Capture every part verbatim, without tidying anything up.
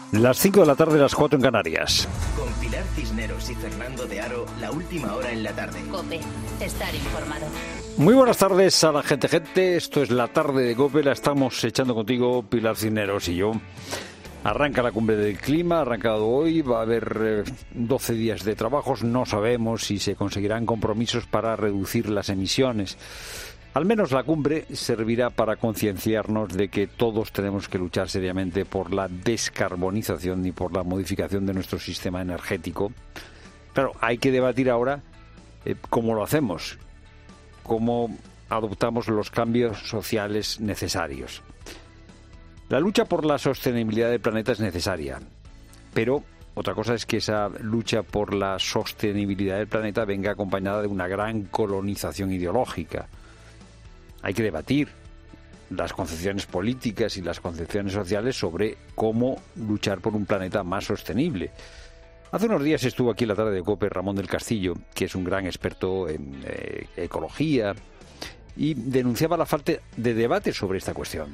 Las cinco de la tarde, las cuatro en Canarias. Con Pilar Cisneros y Fernando de Aro, la última hora en la tarde. COPE, estar informado. Muy buenas tardes a la gente, gente. Esto es la tarde de COPE, la estamos echando contigo, Pilar Cisneros y yo. Arranca la cumbre del clima, ha arrancado hoy, va a haber eh, doce días de trabajos. No sabemos si se conseguirán compromisos para reducir las emisiones. Al menos la cumbre servirá para concienciarnos de que todos tenemos que luchar seriamente por la descarbonización y por la modificación de nuestro sistema energético. Claro, hay que debatir ahora eh, cómo lo hacemos, cómo adoptamos los cambios sociales necesarios. La lucha por la sostenibilidad del planeta es necesaria, pero otra cosa es que esa lucha por la sostenibilidad del planeta venga acompañada de una gran colonización ideológica. Hay que debatir las concepciones políticas y las concepciones sociales sobre cómo luchar por un planeta más sostenible. Hace unos días estuvo aquí en la tarde de COPE Ramón del Castillo, que es un gran experto en eh, ecología, y denunciaba la falta de debate sobre esta cuestión.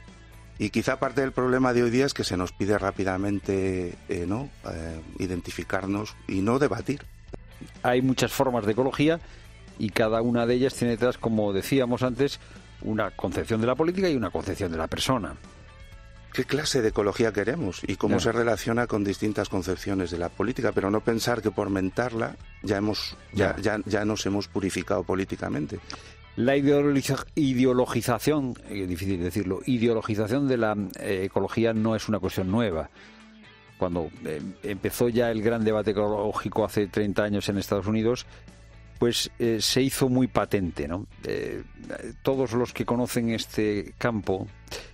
Y quizá parte del problema de hoy día es que se nos pide rápidamente eh, ¿no? eh, identificarnos y no debatir. Hay muchas formas de ecología y cada una de ellas tiene detrás, como decíamos antes, una concepción de la política y una concepción de la persona. ¿Qué clase de ecología queremos y cómo no. se relaciona con distintas concepciones de la política? Pero no pensar que por mentarla ya hemos ya, ya, ya nos hemos purificado políticamente. La ideologiza- ideologización, es difícil decirlo, ideologización de la eh, ecología no es una cuestión nueva. Cuando eh, empezó ya el gran debate ecológico hace treinta años en Estados Unidos, pues eh, se hizo muy patente, ¿no? Eh, todos los que conocen este campo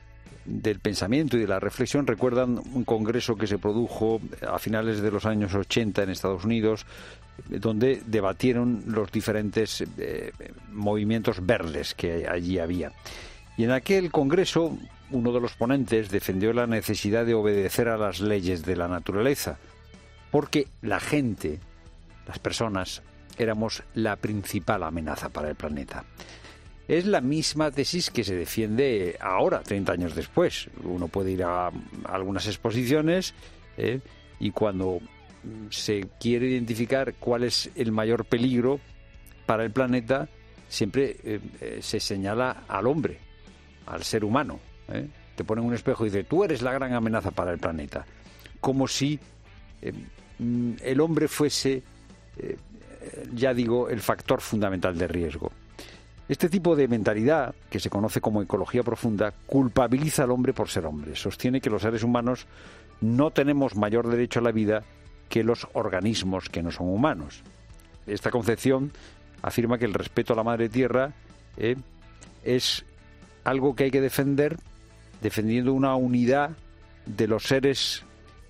del pensamiento y de la reflexión recuerdan un congreso que se produjo a finales de los años ochenta en Estados Unidos, donde debatieron los diferentes eh, movimientos verdes que allí había. Y en aquel congreso, uno de los ponentes defendió la necesidad de obedecer a las leyes de la naturaleza, porque la gente, las personas, éramos la principal amenaza para el planeta. Es la misma tesis que se defiende ahora, treinta años después. Uno puede ir a algunas exposiciones eh, y cuando se quiere identificar cuál es el mayor peligro para el planeta, siempre eh, eh, se señala al hombre, al ser humano. ¿eh? Te ponen un espejo y dicen, tú eres la gran amenaza para el planeta. Como si eh, el hombre fuese... Eh, ya digo, el factor fundamental de riesgo. Este tipo de mentalidad, que se conoce como ecología profunda, culpabiliza al hombre por ser hombre. Sostiene que los seres humanos no tenemos mayor derecho a la vida que los organismos que no son humanos. Esta concepción afirma que el respeto a la madre tierra eh, es algo que hay que defender, defendiendo una unidad de los seres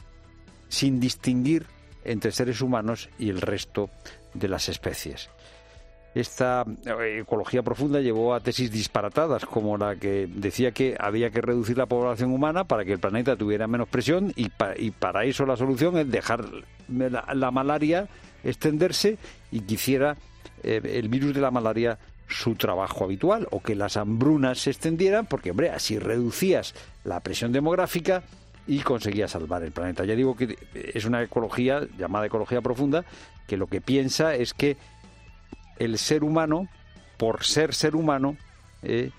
sin distinguir entre seres humanos y el resto de las especies. Esta ecología profunda llevó a tesis disparatadas, como la que decía que había que reducir la población humana para que el planeta tuviera menos presión y, pa- y para eso la solución es dejar la, la malaria extenderse y que hiciera eh, el virus de la malaria su trabajo habitual, o que las hambrunas se extendieran, porque, hombre, así reducías la presión demográfica y conseguía salvar el planeta. Ya digo que es una ecología llamada ecología profunda, que lo que piensa es que el ser humano, por ser ser humano, eh,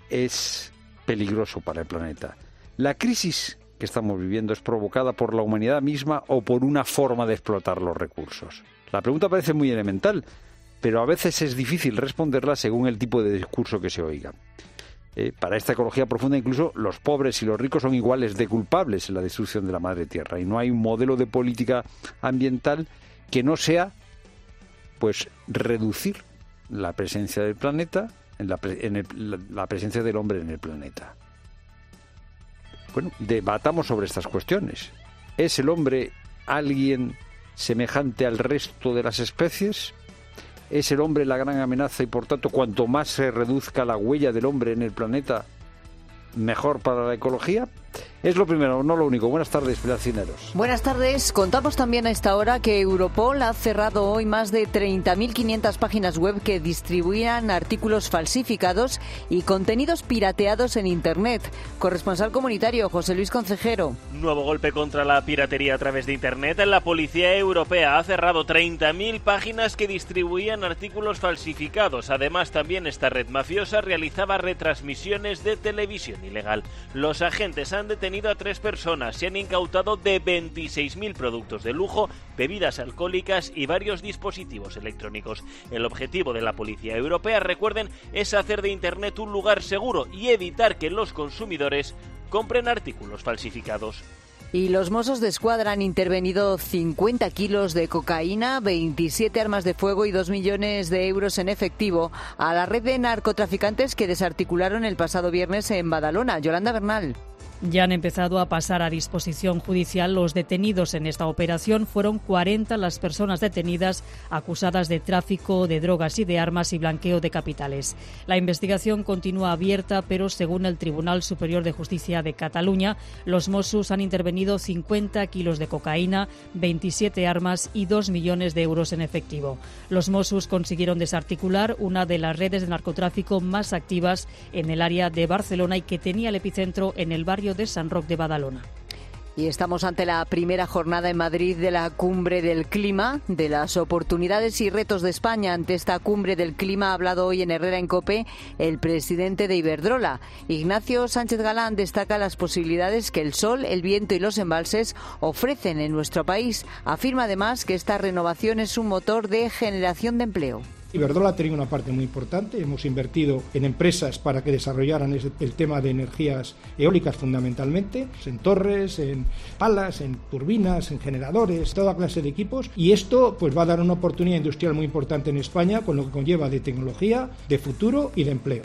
es peligroso para el planeta. La crisis que estamos viviendo es provocada por la humanidad misma o por una forma de explotar los recursos. La pregunta parece muy elemental, pero a veces es difícil responderla según el tipo de discurso que se oiga. Eh, para esta ecología profunda incluso los pobres y los ricos son iguales de culpables en la destrucción de la madre tierra, y no hay un modelo de política ambiental que no sea pues reducir la presencia del planeta en, la, pre, en el, la, la presencia del hombre en el planeta. Bueno, debatamos sobre estas cuestiones. ¿Es el hombre alguien semejante al resto de las especies? ¿Es el hombre la gran amenaza y, por tanto, cuanto más se reduzca la huella del hombre en el planeta, mejor para la ecología? Es lo primero, no lo único. Buenas tardes, Pilar Cisneros. Buenas tardes. Contamos también a esta hora que Europol ha cerrado hoy más de treinta mil quinientas páginas web que distribuían artículos falsificados y contenidos pirateados en Internet. Corresponsal comunitario, José Luis Concejero. Nuevo golpe contra la piratería a través de Internet. La Policía Europea ha cerrado treinta mil páginas que distribuían artículos falsificados. Además, también esta red mafiosa realizaba retransmisiones de televisión ilegal. Los agentes han detenido a tres personas, se han incautado de veintiséis mil productos de lujo, bebidas alcohólicas y varios dispositivos electrónicos. El objetivo de la Policía Europea, recuerden, es hacer de Internet un lugar seguro y evitar que los consumidores compren artículos falsificados. Y los Mossos d'Esquadra han intervenido cincuenta kilos de cocaína, veintisiete armas de fuego y dos millones de euros en efectivo a la red de narcotraficantes que desarticularon el pasado viernes en Badalona. Yolanda Bernal. Ya han empezado a pasar a disposición judicial los detenidos en esta operación. Fueron cuarenta las personas detenidas acusadas de tráfico de drogas y de armas y blanqueo de capitales. La investigación continúa abierta, pero según el Tribunal Superior de Justicia de Cataluña, los Mossos han intervenido cincuenta kilos de cocaína, veintisiete armas y dos millones de euros en efectivo. Los Mossos consiguieron desarticular una de las redes de narcotráfico más activas en el área de Barcelona y que tenía el epicentro en el barrio de San Roc de Badalona. Y estamos ante la primera jornada en Madrid de la Cumbre del Clima, de las oportunidades y retos de España. Ante esta Cumbre del Clima ha hablado hoy en Herrera en COPE el presidente de Iberdrola. Ignacio Sánchez Galán destaca las posibilidades que el sol, el viento y los embalses ofrecen en nuestro país. Afirma además que esta renovación es un motor de generación de empleo. Iberdrola ha tenido una parte muy importante. Hemos invertido en empresas para que desarrollaran el tema de energías eólicas fundamentalmente, en torres, en palas, en turbinas, en generadores, toda clase de equipos. Y esto pues va a dar una oportunidad industrial muy importante en España, con lo que conlleva de tecnología, de futuro y de empleo.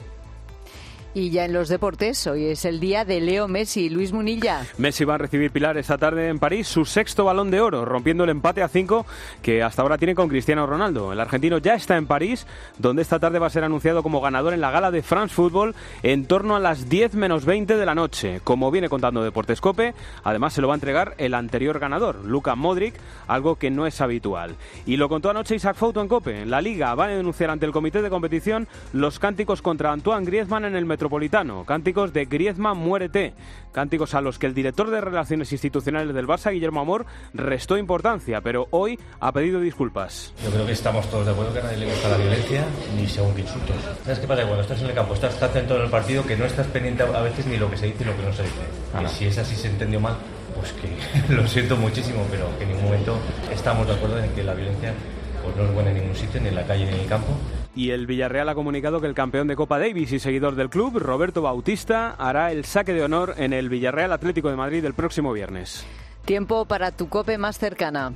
Y ya en los deportes, hoy es el día de Leo Messi. Luis Munilla. Messi va a recibir, Pilar, esta tarde en París su sexto Balón de Oro, rompiendo el empate a cinco que hasta ahora tiene con Cristiano Ronaldo. El argentino ya está en París, donde esta tarde va a ser anunciado como ganador en la gala de France Football en torno a las diez menos veinte de la noche. Como viene contando Deportes COPE, además se lo va a entregar el anterior ganador, Luka Modric, algo que no es habitual. Y lo contó anoche Isaac Fouto en COPE. La Liga va a denunciar ante el comité de competición los cánticos contra Antoine Griezmann en el Metropolitano. Cánticos de Griezmann muérete, cánticos a los que el director de Relaciones Institucionales del Barça, Guillermo Amor, restó importancia, pero hoy ha pedido disculpas. Yo creo que estamos todos de acuerdo que a nadie le gusta la violencia ni según qué insultos. ¿Sabes qué pasa? Cuando estás en el campo, estás tan atento en el partido que no estás pendiente a veces ni lo que se dice ni lo que no se dice. Ah, y si es así, se entendió mal, pues que lo siento muchísimo, pero que en ningún momento estamos de acuerdo en que la violencia pues no es buena en ningún sitio, ni en la calle ni en el campo. Y el Villarreal ha comunicado que el campeón de Copa Davis y seguidor del club, Roberto Bautista, hará el saque de honor en el Villarreal Atlético de Madrid el próximo viernes. Tiempo para tu COPE más cercana.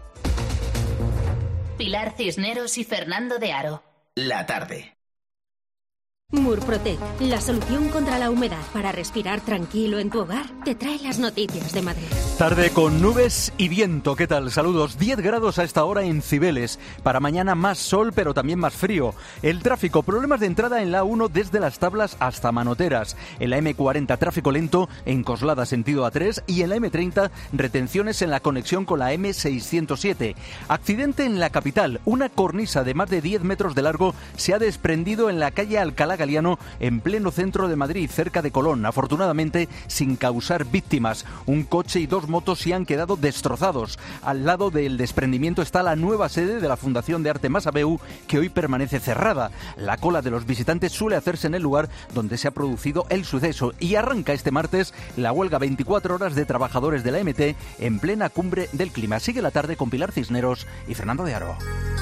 Pilar Cisneros y Fernando de Aro. La tarde. Murprotec, la solución contra la humedad para respirar tranquilo en tu hogar, te trae las noticias de Madrid. Tarde con nubes y viento. ¿Qué tal? Saludos. diez grados a esta hora en Cibeles. Para mañana más sol, pero también más frío. El tráfico, problemas de entrada en la A uno desde Las Tablas hasta Manoteras. En la eme cuarenta, tráfico lento en Coslada sentido A tres. Y en la eme treinta, retenciones en la conexión con la eme seiscientos siete. Accidente en la capital. Una cornisa de más de diez metros de largo se ha desprendido en la calle Alcalá Galiano, en pleno centro de Madrid, cerca de Colón. Afortunadamente, sin causar víctimas. Un coche y dos motos se han quedado destrozados. Al lado del desprendimiento está la nueva sede de la Fundación de Arte Masabeu, que hoy permanece cerrada. La cola de los visitantes suele hacerse en el lugar donde se ha producido el suceso. Y arranca este martes la huelga veinticuatro horas de trabajadores de la eme te en plena cumbre del clima. Sigue la tarde con Pilar Cisneros y Fernando de Aro.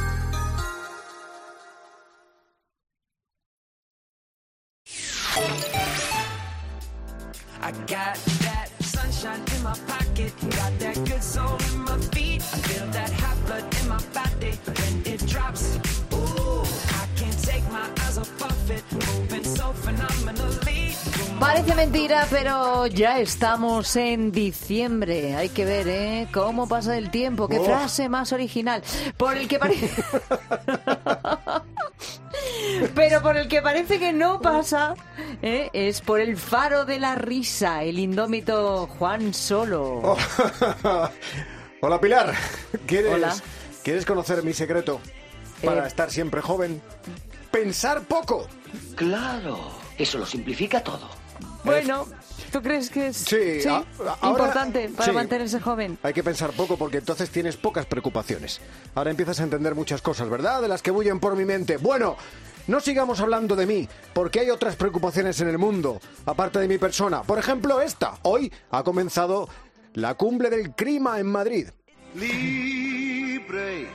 I got that sunshine in my pocket, got that good soul in my feet. I feel that hot blood in my body when it drops. Ooh, I can't take my eyes off it, moving so phenomenally. Parece mentira, pero ya estamos en diciembre. Hay que ver, ¿eh? Cómo pasa el tiempo. Qué oh. frase más original. Por el que parece... Pero por el que parece que no pasa, ¿eh? es por el faro de la risa, el indómito Juan Solo. Oh. Hola, Pilar. ¿Quieres, Hola. ¿Quieres conocer mi secreto para Eh. estar siempre joven? Pensar poco. Claro, eso lo simplifica todo. Bueno, ¿tú crees que es Sí, a- ahora- importante para sí. mantenerse joven? Hay que pensar poco porque entonces tienes pocas preocupaciones. Ahora empiezas a entender muchas cosas, ¿verdad? De las que bullen por mi mente. Bueno, no sigamos hablando de mí, porque hay otras preocupaciones en el mundo, aparte de mi persona. Por ejemplo, esta. Hoy ha comenzado la cumbre del clima en Madrid. Libre,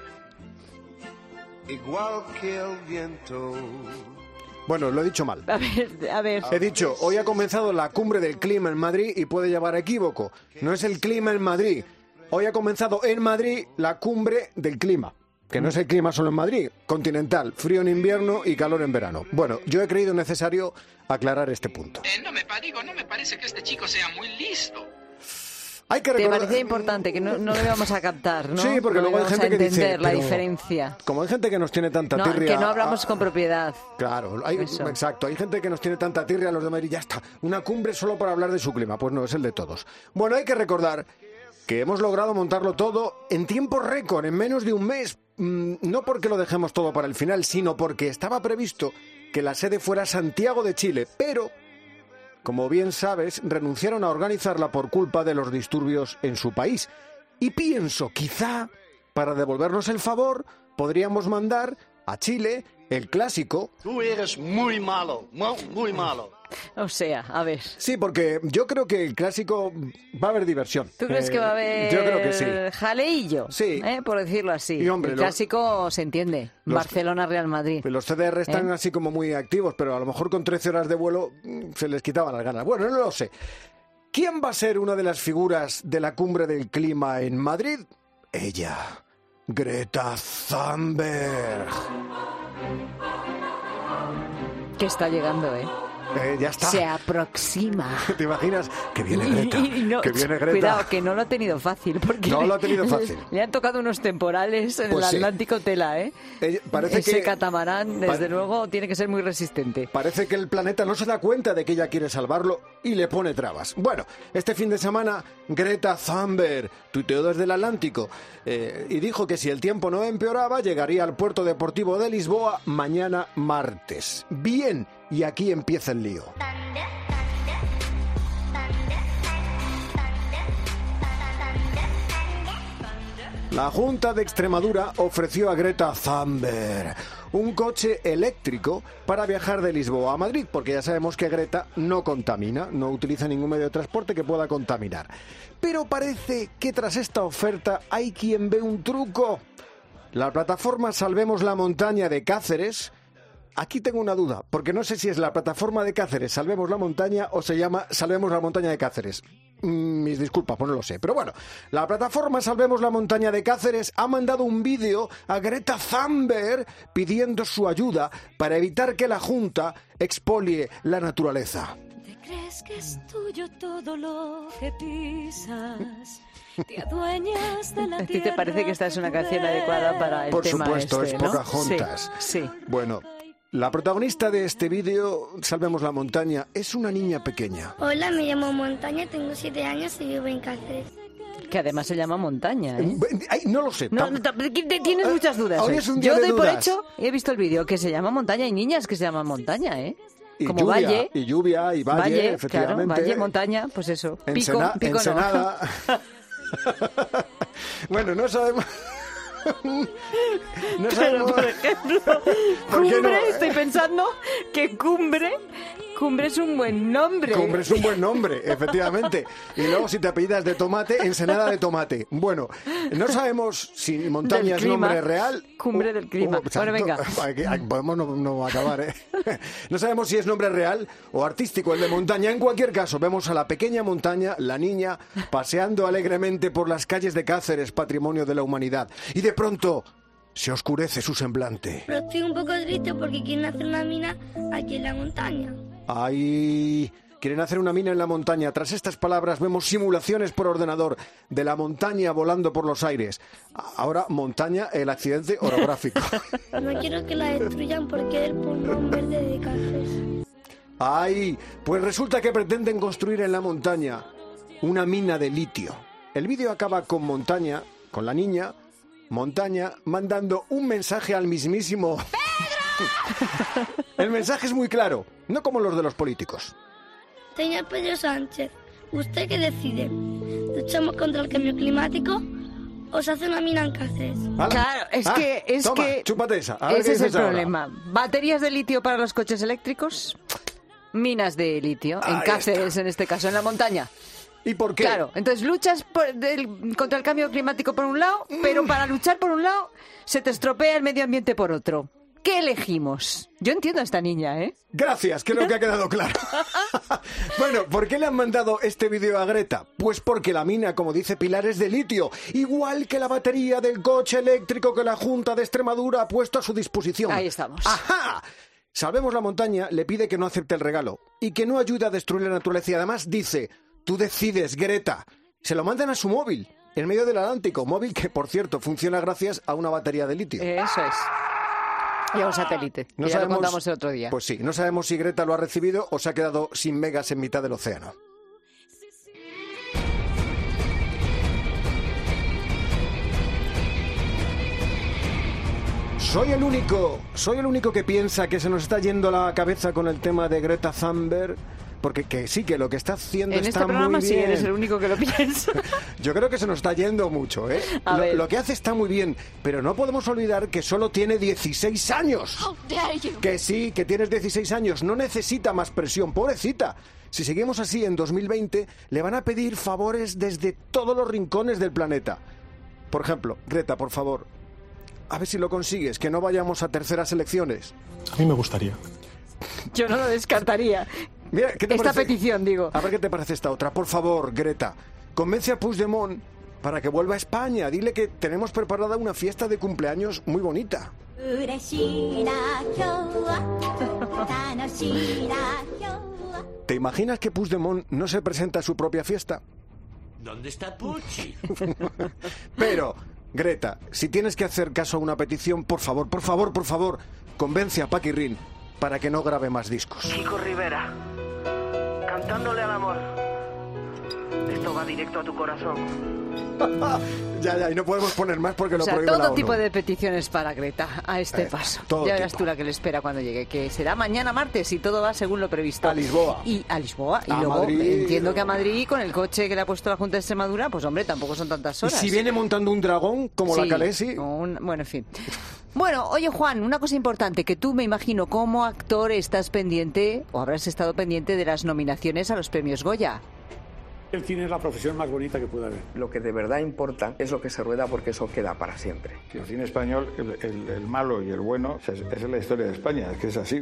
igual que el viento. Bueno, lo he dicho mal. A ver, a ver. He dicho, hoy ha comenzado la cumbre del clima en Madrid y puede llevar a equívoco. No es el clima en Madrid. Hoy ha comenzado en Madrid la cumbre del clima. Que no es el clima solo en Madrid, continental, frío en invierno y calor en verano. Bueno, yo he creído necesario aclarar este punto. Eh, no me pa- digo, no me parece que este chico sea muy listo. Hay que Te recordar... parecía importante que no, no lo íbamos a captar, ¿no? Sí, porque No luego hay íbamos gente a que dice, entender la pero- diferencia. Como hay gente que nos tiene tanta No, tirria... que no hablamos a- con propiedad. Claro, hay, Eso. exacto. Hay gente que nos tiene tanta tirria a los de Madrid, ya está. Una cumbre solo para hablar de su clima. Pues no, es el de todos. Bueno, hay que recordar que hemos logrado montarlo todo en tiempo récord, en menos de un mes. Mm, no porque lo dejemos todo para el final, sino porque estaba previsto que la sede fuera Santiago de Chile, pero... Como bien sabes, renunciaron a organizarla por culpa de los disturbios en su país. Y pienso, quizá, para devolvernos el favor, podríamos mandar a Chile el clásico. Tú eres muy malo, muy, muy malo. O sea, a ver. Sí, porque yo creo que el clásico va a haber diversión. ¿Tú crees Eh, que va a haber Yo creo que sí. jaleillo? Sí. ¿eh? Por decirlo así. Y, hombre, el lo- clásico se entiende. Los- Barcelona-Real Madrid. Los C D R están ¿Eh? así como muy activos, pero a lo mejor con trece horas de vuelo mm, se les quitaban las ganas. Bueno, no lo sé. ¿Quién va a ser una de las figuras de la cumbre del clima en Madrid? Ella, Greta Thunberg. Que está llegando, ¿eh? Eh, ya está. Se aproxima. ¿Te imaginas? Que viene Y- Greta. y- y no- que viene Greta. Cuidado, que no lo ha tenido fácil. Porque No le- lo ha tenido fácil. Le han tocado unos temporales en Pues el sí. Atlántico Tela, ¿eh? Ella- parece Ese que- catamarán, desde Pa- luego, tiene que ser muy resistente. Parece que el planeta no se da cuenta de que ella quiere salvarlo y le pone trabas. Bueno, este fin de semana Greta Thunberg tuiteó desde el Atlántico eh, y dijo que si el tiempo no empeoraba llegaría al puerto deportivo de Lisboa mañana martes. Bien, y aquí empieza el lío. La Junta de Extremadura ofreció a Greta Thunberg un coche eléctrico para viajar de Lisboa a Madrid, porque ya sabemos que Greta no contamina, no utiliza ningún medio de transporte que pueda contaminar. Pero parece que tras esta oferta hay quien ve un truco. La plataforma Salvemos la Montaña de Cáceres... Aquí tengo una duda, porque no sé si es la plataforma de Cáceres Salvemos la Montaña o se llama Salvemos la Montaña de Cáceres. Mm, mis disculpas, pues no lo sé. Pero bueno, la plataforma Salvemos la Montaña de Cáceres ha mandado un vídeo a Greta Thunberg pidiendo su ayuda para evitar que la Junta expolie la naturaleza. ¿Crees que es tuyo todo lo que pisas? Te adueñas de la ¿A ti tierra. te parece que esta es una canción adecuada para el Por tema supuesto, este, es ¿no? Pocahontas. Sí, sí. Bueno, la protagonista de este vídeo, Salvemos la Montaña, es una niña pequeña. Hola, me llamo Montaña, tengo siete años y vivo en Cáceres. Que además se llama montaña, ¿eh? Ay, no lo sé. No, no, te- tienes muchas dudas. Hoy ¿eh? es un día Yo de doy por dudas. hecho, he visto el vídeo, que se llama montaña. Hay niñas que se llaman montaña, ¿eh? Y Como lluvia, valle. y lluvia, y valle, Valle, efectivamente. claro, valle, montaña, pues eso. Pico, Ensena- pico no. Ensenada. Bueno, no sabemos... No Pero, sabemos... por ejemplo, ¿Por qué cumbre, no? estoy pensando que cumbre, cumbre es un buen nombre. Cumbre es un buen nombre, efectivamente. Y luego si te apellidas de tomate, Ensenada de tomate. Bueno, no sabemos si montaña Del es clima. nombre real. Cumbre del clima. Bueno, venga. Aquí- aquí podemos no, no acabar, ¿eh? No sabemos si es nombre real o artístico el de montaña. En cualquier caso, vemos a la pequeña montaña, la niña, paseando alegremente por las calles de Cáceres, patrimonio de la humanidad. Y de pronto se oscurece su semblante. Pero estoy un poco triste porque quieren hacer una mina aquí en la montaña. Ay, quieren hacer una mina en la montaña. Tras estas palabras vemos simulaciones por ordenador de la montaña volando por los aires. Ahora, montaña, el accidente orográfico. No quiero que la destruyan porque el pulmón verde de Cáceres. ¡Ay! Pues resulta que pretenden construir en la montaña una mina de litio. El vídeo acaba con Montaña, con la niña, Montaña, mandando un mensaje al mismísimo... ¡Pedro! El mensaje es muy claro, no como los de los políticos. Señor Pedro Sánchez, ¿usted qué decide? ¿Luchamos contra el cambio climático o se hace una mina en Cáceres? Claro, es ah, que... Es toma, que chúpate esa. A ver ese qué es el dices ahora. problema. ¿Baterías de litio para los coches eléctricos? Minas de litio, en Ahí Cáceres está. en este caso, en la montaña. ¿Y por qué? Claro, entonces luchas por del, contra el cambio climático por un lado, pero para luchar por un lado se te estropea el medio ambiente por otro. ¿Qué elegimos? Yo entiendo a esta niña, ¿eh? Gracias, creo que ha quedado claro. Bueno, ¿por qué le han mandado este vídeo a Greta? Pues porque la mina, como dice Pilar, es de litio, igual que la batería del coche eléctrico que la Junta de Extremadura ha puesto a su disposición. Ahí estamos. ¡Ajá! Salvemos la Montaña le pide que no acepte el regalo y que no ayude a destruir la naturaleza. Y además dice, tú decides, Greta. Se lo mandan a su móvil, en medio del Atlántico. Móvil que, por cierto, funciona gracias a una batería de litio. Eso es. Y a un satélite, que No ya sabemos- lo contamos el otro día. Pues sí, no sabemos si Greta lo ha recibido o se ha quedado sin megas en mitad del océano. Soy el único, soy el único que piensa que se nos está yendo la cabeza con el tema de Greta Thunberg, porque que sí, que lo que está haciendo En está este programa muy sí bien. eres el único que lo piensa. Yo creo que se nos está yendo mucho, ¿eh? A Lo, ver. lo que hace está muy bien, pero no podemos olvidar que solo tiene dieciséis años. Que sí, que tienes dieciséis años, no necesita más presión, pobrecita. Si seguimos así en dos mil veinte, le van a pedir favores desde todos los rincones del planeta. Por ejemplo, Greta, por favor, a ver si lo consigues, que no vayamos a terceras elecciones. A mí me gustaría. Yo no lo descartaría. Mira, ¿qué te Esta parece? petición, digo. A ver qué te parece esta otra. Por favor, Greta, convence a Puigdemont para que vuelva a España. Dile que tenemos preparada una fiesta de cumpleaños muy bonita. ¿Te imaginas que Puigdemont no se presenta a su propia fiesta? ¿Dónde está Pucci? Pero, Greta, si tienes que hacer caso a una petición, por favor, por favor, por favor, convence a Paquirrín para que no grabe más discos. Kiko Rivera, cantándole al amor. Esto va directo a tu corazón. Ya, ya, y no podemos poner más porque O lo sea, prohíbe la todo ONU. tipo de peticiones para Greta a este Eh, paso. todo Ya verás tipo. tú la que le espera cuando llegue, que será mañana martes y todo va según lo previsto. A Lisboa. Y a Lisboa. Y A luego Madrid. entiendo que a Madrid, con el coche que le ha puesto la Junta de Extremadura, pues hombre, tampoco son tantas Y horas. si viene montando un dragón como Sí, la Calesi. un- bueno, en fin. Bueno, oye Juan, una cosa importante, que tú me imagino como actor estás pendiente, o habrás estado pendiente de las nominaciones a los premios Goya. El cine es la profesión más bonita que puede haber. Lo que de verdad importa es lo que se rueda porque eso queda para siempre. El cine español, el, el- el malo y el bueno, es, es la historia de España, es que es así.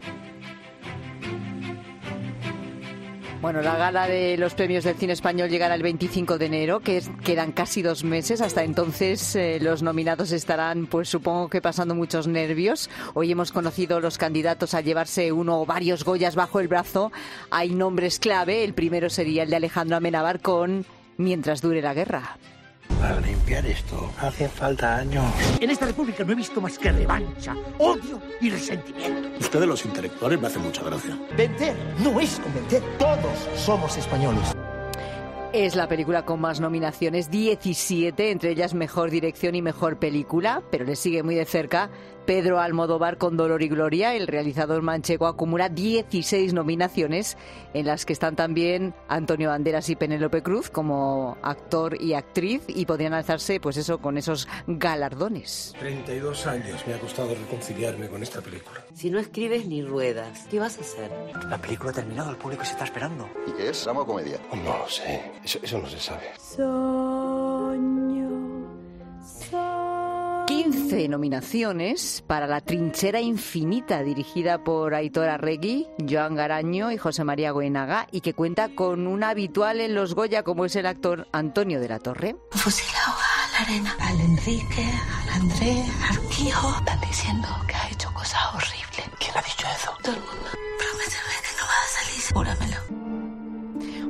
Bueno, la gala de los premios del cine español llegará el veinticinco de enero, que es- quedan casi dos meses. Hasta entonces eh, los nominados estarán, pues supongo que pasando muchos nervios. Hoy hemos conocido los candidatos a llevarse uno o varios Goyas bajo el brazo. Hay nombres clave. El primero sería el de Alejandro Amenábar con Mientras dure la guerra. Para limpiar esto hacen falta años. En esta república no he visto más que revancha, odio y resentimiento. Usted de los intelectuales me hace mucha gracia. Vencer no es convencer. Todos somos españoles. Es la película con más nominaciones, diecisiete, entre ellas Mejor Dirección y Mejor Película, pero le sigue muy de cerca Pedro Almodóvar con Dolor y Gloria. El realizador manchego acumula dieciséis nominaciones, en las que están también Antonio Banderas y Penélope Cruz como actor y actriz, y podrían alzarse, pues eso, con esos galardones. treinta y dos años me ha costado reconciliarme con esta película. Si no escribes ni ruedas, ¿qué vas a hacer? La película ha terminado, el público se está esperando. ¿Y qué es? ¿Drama o comedia? No lo sé, eso, eso no se sabe. quince nominaciones para La Trinchera Infinita, dirigida por Aitor Arregui, Joan Garaño y José María Goenaga, y que cuenta con un habitual en los Goya como es el actor Antonio de la Torre. Fusilado a la arena, al Enrique, al André, al Quijo. Están diciendo que ha hecho cosas horribles. ¿Quién ha dicho eso? Todo el mundo. Prométeme que no vas a salir. Júramelo.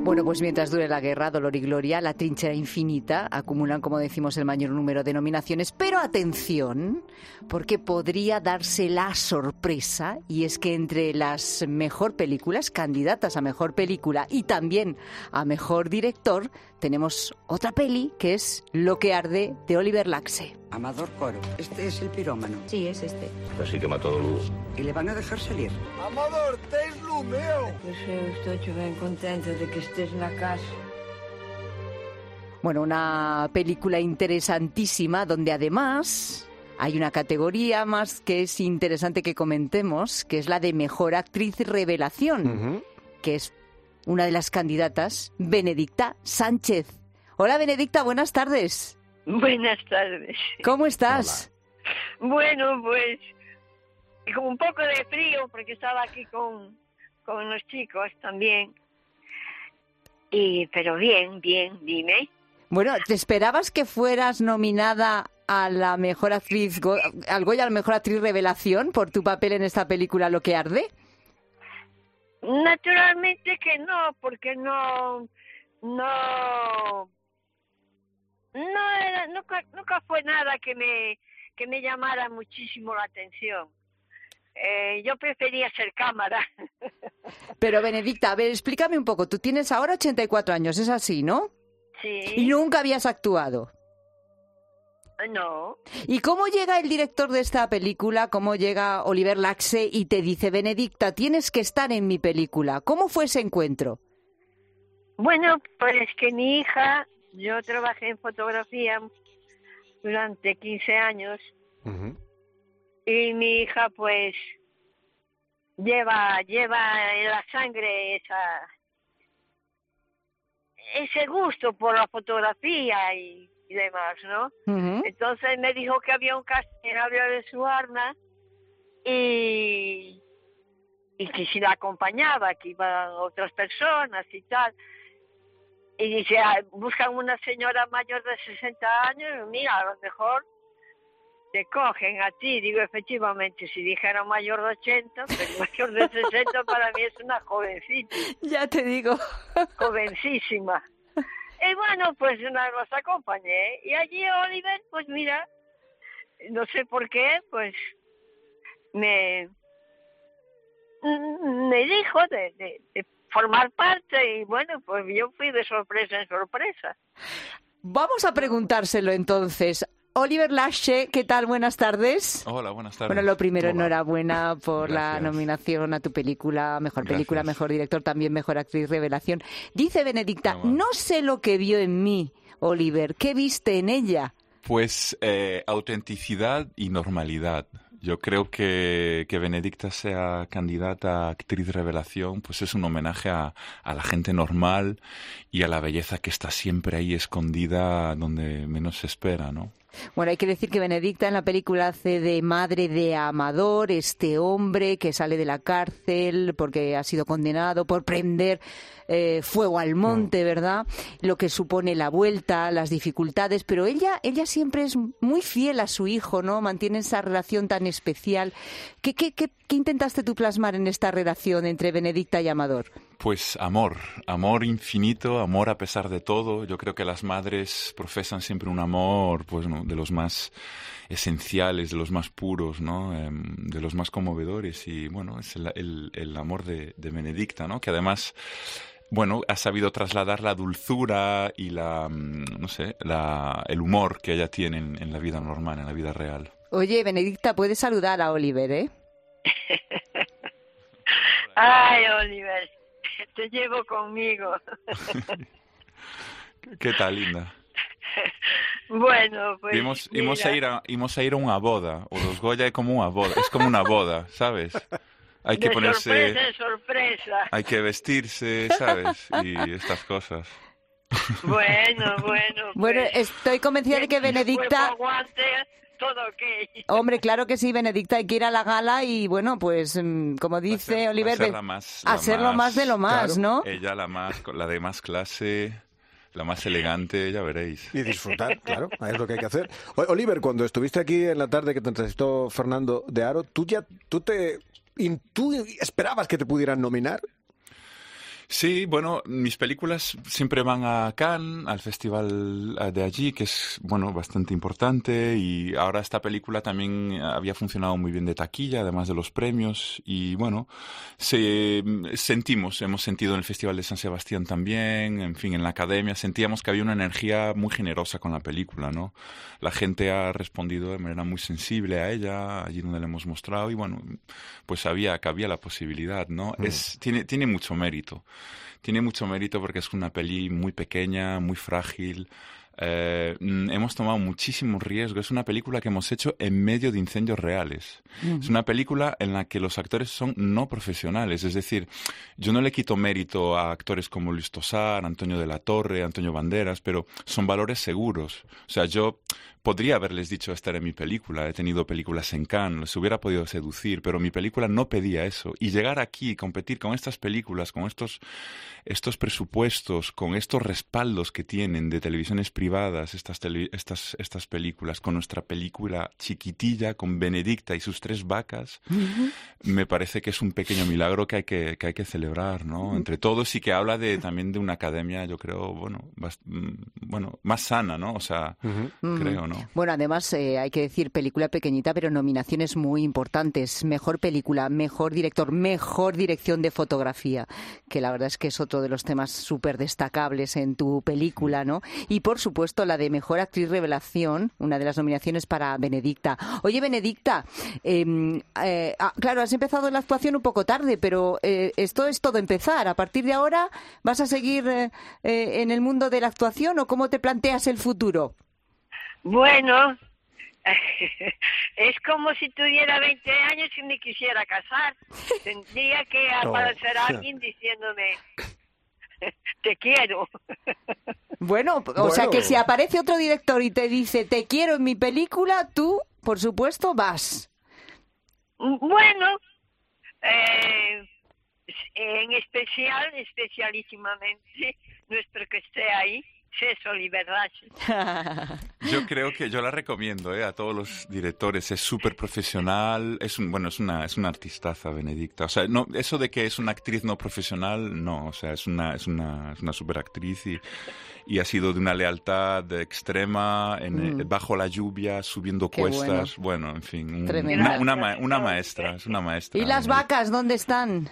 Bueno, pues mientras dure la guerra, Dolor y Gloria, la trinchera infinita, acumulan, como decimos, el mayor número de nominaciones. Pero atención, porque podría darse la sorpresa, y es que entre las mejor películas, candidatas a mejor película y también a mejor director, tenemos otra peli que es Lo que arde, de Oliver Laxe. Amador Coro, este es el pirómano. Sí, es este. Así que mató a luz. ¿Y le van a dejar salir? Amador, tens lo meu. Pues eu estou ben contento de que estés na casa. Bueno, una película interesantísima donde además hay una categoría más que es interesante que comentemos, que es la de Mejor Actriz Revelación, uh-huh. que es una de las candidatas, Benedicta Sánchez. Hola, Benedicta, buenas tardes. Buenas tardes. ¿Cómo estás? Hola. Bueno, pues con un poco de frío porque estaba aquí con, con los chicos también. Y pero bien, bien, dime. Bueno, ¿te esperabas que fueras nominada a la mejor actriz, al Goya, a la mejor actriz revelación por tu papel en esta película Lo que arde? Naturalmente que no, porque no, no, no era, nunca, nunca fue nada que me, que me llamara muchísimo la atención. Eh, yo prefería ser cámara. Pero Benedicta, a ver, explícame un poco. Tú tienes ahora ochenta y cuatro años, ¿es así, no? Sí. ¿Y nunca habías actuado? No. ¿Y cómo llega el director de esta película, cómo llega Oliver Laxe y te dice, Benedicta, tienes que estar en mi película? ¿Cómo fue ese encuentro? Bueno, pues que mi hija, yo trabajé en fotografía durante quince años, uh-huh. y mi hija pues lleva, lleva en la sangre esa, ese gusto por la fotografía y y demás, ¿no? Uh-huh. Entonces me dijo que había un casting en Abril de Suarna y, y que si la acompañaba, que iban otras personas y tal. Y dice, ah, buscan una señora mayor de sesenta años, mira, a lo mejor te cogen a ti. Digo, efectivamente, si dijera mayor de ochenta, pero mayor de sesenta para mí es una jovencita. Ya te digo. Jovencísima. Y bueno, pues una los acompañé. Y allí Oliver, pues mira, no sé por qué, pues me, me dijo de, de, de formar parte y bueno, pues yo fui de sorpresa en sorpresa. Vamos a preguntárselo entonces. Oliver Laxe, ¿qué tal? Buenas tardes. Hola, buenas tardes. Bueno, lo primero, Hola. enhorabuena por Gracias. La nominación a tu película, mejor Gracias. Película, mejor director, también mejor actriz revelación. Dice Benedicta, no, no sé lo que vio en mí, Oliver. ¿Qué viste en ella? Pues eh, autenticidad y normalidad. Yo creo que, que Benedicta sea candidata a actriz revelación, pues es un homenaje a, a la gente normal y a la belleza que está siempre ahí escondida donde menos se espera, ¿no? Bueno, hay que decir que Benedicta en la película hace de madre de Amador, este hombre que sale de la cárcel porque ha sido condenado por prender eh, fuego al monte, ¿verdad? Lo que supone la vuelta, las dificultades, pero ella, ella siempre es muy fiel a su hijo, ¿no? Mantiene esa relación tan especial. ¿Qué, qué, qué, qué intentaste tú plasmar en esta relación entre Benedicta y Amador? Pues amor, amor infinito, amor a pesar de todo. Yo creo que las madres profesan siempre un amor, pues, ¿no?, de los más esenciales, de los más puros, ¿no?, eh, de los más conmovedores. Y bueno, es el, el, el amor de, de Benedicta, ¿no?, que además, bueno, ha sabido trasladar la dulzura y la, no sé, la, el humor que ella tiene en, en la vida normal, en la vida real. Oye, Benedicta, puedes saludar a Oliver, ¿eh? Ay, Oliver. Te llevo conmigo. ¿Qué tal, linda? Bueno, pues Imos, imos, a ir a, imos a ir a unha boda. O dos Goya é como unha boda. Es como unha boda, ¿sabes? Hay que de ponerse... sorpresa en sorpresa. Hay que vestirse, ¿sabes? Y estas cosas. Bueno, bueno. Pues, bueno, estoy convencida de que Benedicta... Aguante, todo ok. Hombre, claro que sí, Benedicta, hay que ir a la gala y, bueno, pues, como dice ser, Oliver, ser la más, la hacerlo más, más de lo más, claro, ¿no? Ella la más, la de más clase, la más elegante, ya veréis. Y disfrutar, claro, es lo que hay que hacer. O, Oliver, cuando estuviste aquí en la tarde que te entrevistó Fernando de Aro, ¿tú ya tú te tú esperabas que te pudieran nominar? Sí, bueno, mis películas siempre van a Cannes, al festival de allí, que es, bueno, bastante importante, y ahora esta película también había funcionado muy bien de taquilla, además de los premios, y bueno, se, sentimos, hemos sentido en el Festival de San Sebastián también, en fin, en la Academia, sentíamos que había una energía muy generosa con la película, ¿no? La gente ha respondido de manera muy sensible a ella, allí donde la hemos mostrado, y bueno, pues sabía que había la posibilidad, ¿no? Mm. Es, tiene, tiene mucho mérito. Tiene mucho mérito porque es una peli muy pequeña, muy frágil. Eh, hemos tomado muchísimos riesgos. Es una película que hemos hecho en medio de incendios reales. Mm. Es una película en la que los actores son no profesionales. Es decir, yo no le quito mérito a actores como Luis Tosar, Antonio de la Torre, Antonio Banderas, pero son valores seguros. O sea, yo podría haberles dicho estar en mi película. He tenido películas en Cannes, les hubiera podido seducir, pero mi película no pedía eso. Y llegar aquí y competir con estas películas, con estos, estos presupuestos, con estos respaldos que tienen de televisiones privadas, estas, tele, estas, estas películas, con nuestra película chiquitilla, con Benedicta y sus tres vacas, uh-huh. me parece que es un pequeño milagro que hay que, que, hay que celebrar, ¿no? Uh-huh. Entre todos, y que habla de, también de una academia, yo creo, bueno, bast- bueno más sana, ¿no? O sea, uh-huh. creo, ¿no? Bueno, además eh, hay que decir, película pequeñita, pero nominaciones muy importantes. Mejor película, mejor director, mejor dirección de fotografía, que la verdad es que es otro de los temas súper destacables en tu película, ¿no? Y por supuesto la de mejor actriz revelación, una de las nominaciones para Benedicta. Oye, Benedicta, eh, eh, ah, claro, has empezado la actuación un poco tarde, pero eh, esto es todo empezar. ¿A partir de ahora vas a seguir eh, eh, en el mundo de la actuación o cómo te planteas el futuro? Bueno, es como si tuviera veinte años y me quisiera casar. Tendría que aparecer no. alguien diciéndome, te quiero. Bueno, o bueno. sea que si aparece otro director y te dice, te quiero en mi película, tú, por supuesto, vas. Bueno, eh, en especial, especialísimamente, nuestro que esté ahí. Eso, libertad. Yo creo que yo la recomiendo eh, a todos los directores. Es súper profesional. Es un, bueno, es una es una artistaza, Benedicta. O sea, no, eso de que es una actriz no profesional, no. O sea, es una es una es una súper actriz y, y ha sido de una lealtad extrema en, mm. bajo la lluvia, subiendo Qué cuestas. Bueno. bueno, en fin, un, una, una, ma, una maestra, es una maestra. ¿Y las vacas dónde están?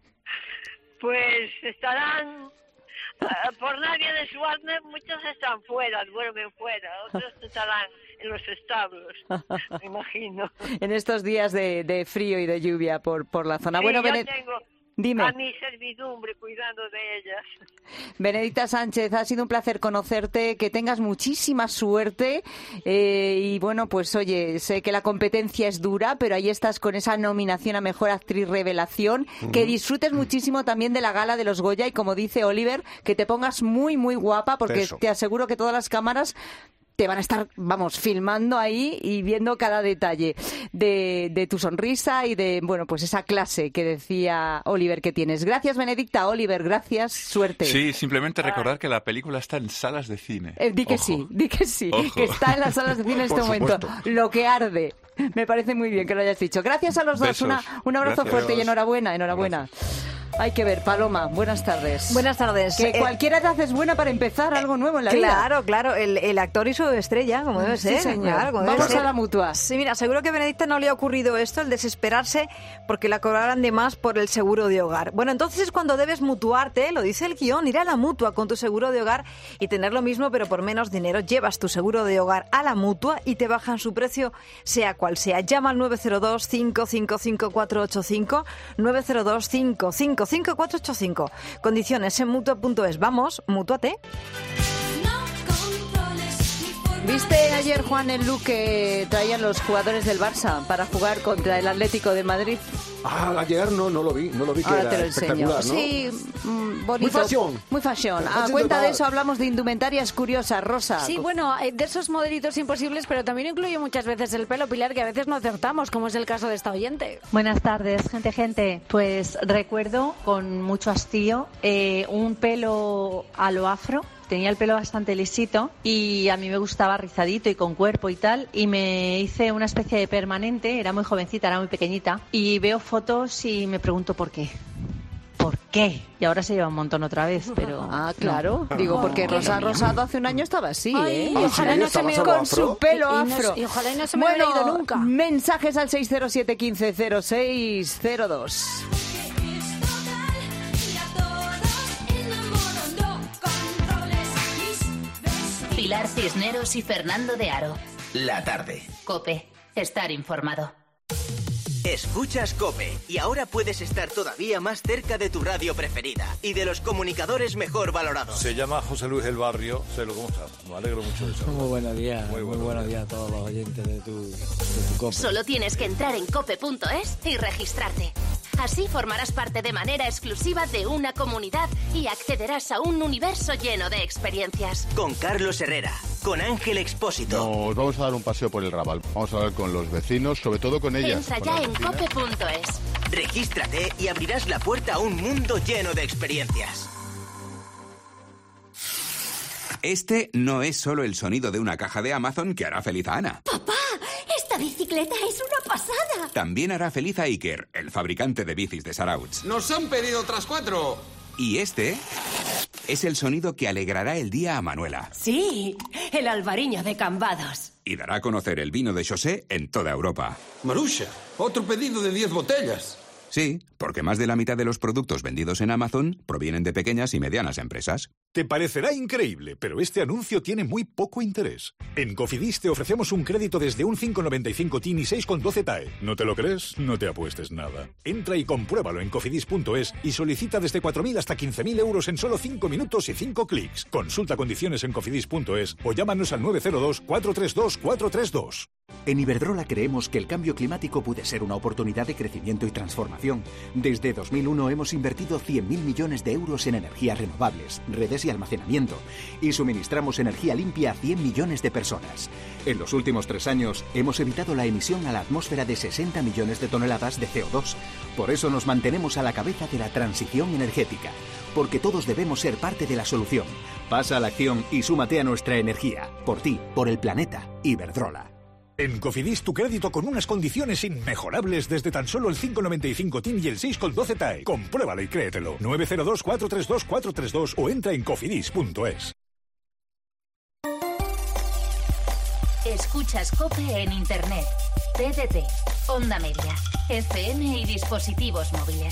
Pues estarán. Uh, por nadie de Warner, muchos están fuera, duermen fuera, otros estarán en los establos, me imagino. En estos días de, de frío y de lluvia por, por la zona. Sí, bueno, yo Bened... tengo Dime. a mi servidumbre cuidando de ellas. Benedicta Sánchez, ha sido un placer conocerte, que tengas muchísima suerte eh, y bueno, pues oye, sé que la competencia es dura, pero ahí estás con esa nominación a Mejor Actriz Revelación, uh-huh. que disfrutes muchísimo también de la gala de los Goya y como dice Oliver, que te pongas muy muy guapa porque Eso. te aseguro que todas las cámaras te van a estar, vamos, filmando ahí y viendo cada detalle de, de tu sonrisa y de, bueno, pues esa clase que decía Oliver que tienes. Gracias, Benedicta. Oliver, gracias. Suerte. Sí, simplemente recordar que la película está en salas de cine. Eh, di que Ojo. sí, di que sí, Ojo. que está en las salas de cine en este momento. Lo que arde. Me parece muy bien que lo hayas dicho. Gracias a los dos. Una, un abrazo Gracias. fuerte y enhorabuena, enhorabuena. Gracias. Hay que ver, Paloma, buenas tardes. Buenas tardes. Que eh, cualquier edad es buena para empezar algo nuevo en la claro, vida. Claro, claro, el, el actor y su estrella, como debe sí, ser. Señor. Claro, como Vamos debe ser. a la Mutua. Sí, mira, seguro que a Benedicta no le ha ocurrido esto, el desesperarse porque la cobraran de más por el seguro de hogar. Bueno, entonces es cuando debes mutuarte, lo dice el guión, ir a la Mutua con tu seguro de hogar y tener lo mismo pero por menos dinero. Llevas tu seguro de hogar a la Mutua y te bajan su precio, sea cual sea. Llama al nueve cero dos, cinco cinco cinco, cuatro ocho cinco, nueve cero dos, cinco cinco cinco, cuatro ocho cinco. Condiciones en mutua punto es. Vamos, mútuate. ¿Viste ayer, Juan, el look que traían los jugadores del Barça para jugar contra el Atlético de Madrid? Ah, ayer no, no lo vi, no lo vi, que Ahora era te lo espectacular, enseño. ¿no? Sí, mm, bonito. Muy fashion. Muy fashion. A cuenta de eso hablamos de indumentarias curiosas, Rosa. Sí, bueno, de esos modelitos imposibles, pero también incluye muchas veces el pelo, Pilar, que a veces no acertamos, como es el caso de esta oyente. Buenas tardes, gente, gente. Pues recuerdo con mucho hastío eh, un pelo a lo afro. Tenía el pelo bastante lisito y a mí me gustaba rizadito y con cuerpo y tal, y me hice una especie de permanente. Era muy jovencita, era muy pequeñita, y veo fotos y me pregunto por qué. ¿Por ¿qué? Y ahora se lleva un montón otra vez, pero... Ah, claro. No. Digo, porque Oh, Rosa qué Rosado hace un año estaba así, Ay, ¿eh? y ojalá no se me con su pelo y, y no- afro. y ojalá no se me bueno, hubiera ido nunca. mensajes al seis cero siete, uno cinco cero seis cero dos. Pilar Cisneros y Fernando de Aro. La tarde. COPE. Estar informado. Escuchas COPE y ahora puedes estar todavía más cerca de tu radio preferida y de los comunicadores mejor valorados. Se llama José Luis El Barrio. Sé lo cómo está. Me alegro mucho de eso. Muy buenos días. Muy Muy, buenos buenos días a todos los oyentes de tu, de tu COPE. Solo tienes que entrar en cope punto es y registrarte. Así formarás parte de manera exclusiva de una comunidad y accederás a un universo lleno de experiencias. Con Carlos Herrera, con Ángel Expósito. Nos vamos a dar un paseo por el Raval. Vamos a hablar con los vecinos, sobre todo con ellas. Entra con ya las en vecinas. cope punto es. Regístrate y abrirás la puerta a un mundo lleno de experiencias. Este no es solo el sonido de una caja de Amazon que hará feliz a Ana. ¡Papá! ¡Esta bicicleta es una pasada! También hará feliz a Iker, el fabricante de bicis de Sarauts. ¡Nos han pedido otras cuatro! Y este es el sonido que alegrará el día a Manuela. Sí, el albariño de Cambados. Y dará a conocer el vino de José en toda Europa. Marusha, otro pedido de diez botellas. Sí, porque más de la mitad de los productos vendidos en Amazon provienen de pequeñas y medianas empresas. Te parecerá increíble, pero este anuncio tiene muy poco interés. En Cofidis te ofrecemos un crédito desde un cinco coma noventa y cinco T I N y seis coma doce T A E. ¿No te lo crees? No te apuestes nada. Entra y compruébalo en cofidis punto es y solicita desde cuatro mil hasta quince mil euros en solo cinco minutos y cinco clics. Consulta condiciones en cofidis punto es o llámanos al nueve cero dos, cuatro tres dos, cuatro tres dos. En Iberdrola creemos que el cambio climático puede ser una oportunidad de crecimiento y transformación. Desde dos mil uno hemos invertido cien mil millones de euros en energías renovables, redes y almacenamiento, y suministramos energía limpia a cien millones de personas. En los últimos tres años hemos evitado la emisión a la atmósfera de sesenta millones de toneladas de C O dos. Por eso nos mantenemos a la cabeza de la transición energética, porque todos debemos ser parte de la solución. Pasa a la acción y súmate a nuestra energía. Por ti, por el planeta. Iberdrola. En Cofidis tu crédito con unas condiciones inmejorables desde tan solo el cinco coma noventa y cinco T I N y el seis coma doce T A E. Compruébalo y créetelo. nueve cero dos, cuatro tres dos, cuatro tres dos o entra en cofidis punto es. Escuchas COPE en Internet, T D T, Onda Media, F M y dispositivos móviles.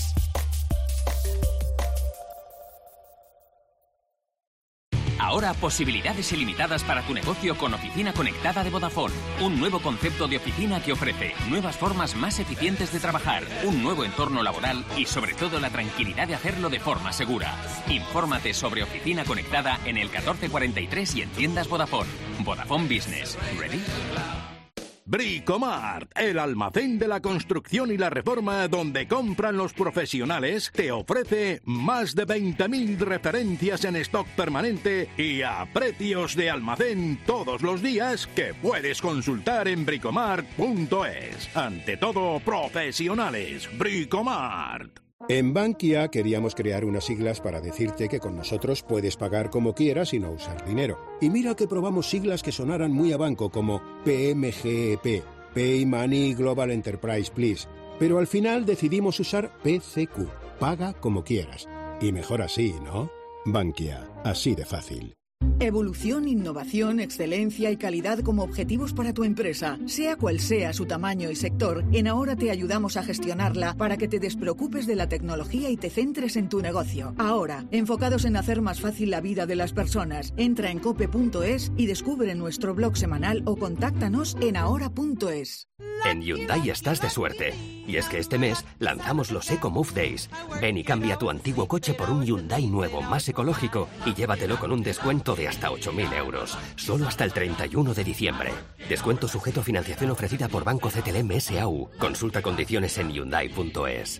Ahora posibilidades ilimitadas para tu negocio con Oficina Conectada de Vodafone. Un nuevo concepto de oficina que ofrece nuevas formas más eficientes de trabajar, un nuevo entorno laboral y sobre todo la tranquilidad de hacerlo de forma segura. Infórmate sobre Oficina Conectada en el catorce cuarenta y tres y en tiendas Vodafone. Vodafone Business. ¿Ready? Bricomart, el almacén de la construcción y la reforma donde compran los profesionales, te ofrece más de veinte mil referencias en stock permanente y a precios de almacén todos los días que puedes consultar en bricomart punto es. Ante todo, profesionales. Bricomart. En Bankia queríamos crear unas siglas para decirte que con nosotros puedes pagar como quieras y no usar dinero. Y mira que probamos siglas que sonaran muy a banco como P M G E P, Pay Money Global Enterprise Please. Pero al final decidimos usar P C Q, paga como quieras. Y mejor así, ¿no? Bankia, así de fácil. Evolución, innovación, excelencia y calidad como objetivos para tu empresa. Sea cual sea su tamaño y sector, en Ahora te ayudamos a gestionarla para que te despreocupes de la tecnología y te centres en tu negocio. Ahora, enfocados en hacer más fácil la vida de las personas. Entra en cope punto es y descubre nuestro blog semanal o contáctanos en ahora punto es. En Hyundai estás de suerte. Y es que este mes lanzamos los Eco Move Days. Ven y cambia tu antiguo coche por un Hyundai nuevo, más ecológico, y llévatelo con un descuento de hasta ocho mil euros. Solo hasta el treinta y uno de diciembre. Descuento sujeto a financiación ofrecida por Banco C T L M S A U. Consulta condiciones en hyundai punto es.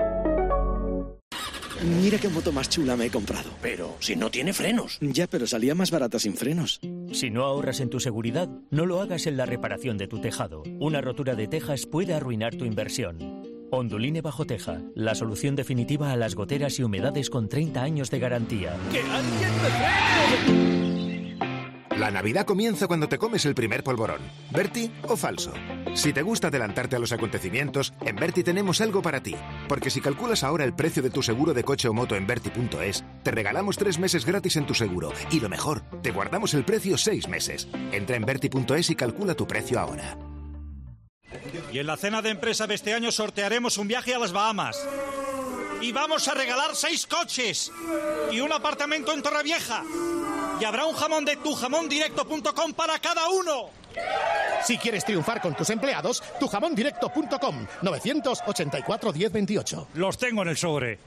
Mira qué moto más chula me he comprado. Pero si no tiene frenos. Ya, pero salía más barata sin frenos. Si no ahorras en tu seguridad, no lo hagas en la reparación de tu tejado. Una rotura de tejas puede arruinar tu inversión. Onduline Bajo Teja, la solución definitiva a las goteras y humedades con treinta años de garantía. ¡Que alguien me frene! La Navidad comienza cuando te comes el primer polvorón. ¿Berti o falso? Si te gusta adelantarte a los acontecimientos, en Berti tenemos algo para ti. Porque si calculas ahora el precio de tu seguro de coche o moto en Berti punto es, te regalamos tres meses gratis en tu seguro. Y lo mejor, te guardamos el precio seis meses. Entra en Berti punto es y calcula tu precio ahora. Y en la cena de empresa de este año sortearemos un viaje a las Bahamas. Y vamos a regalar seis coches y un apartamento en Torrevieja. Y habrá un jamón de tu jamón directo punto com para cada uno. Si quieres triunfar con tus empleados, tu jamón directo punto com, novecientos ochenta y cuatro diez veintiocho. Los tengo en el sobre.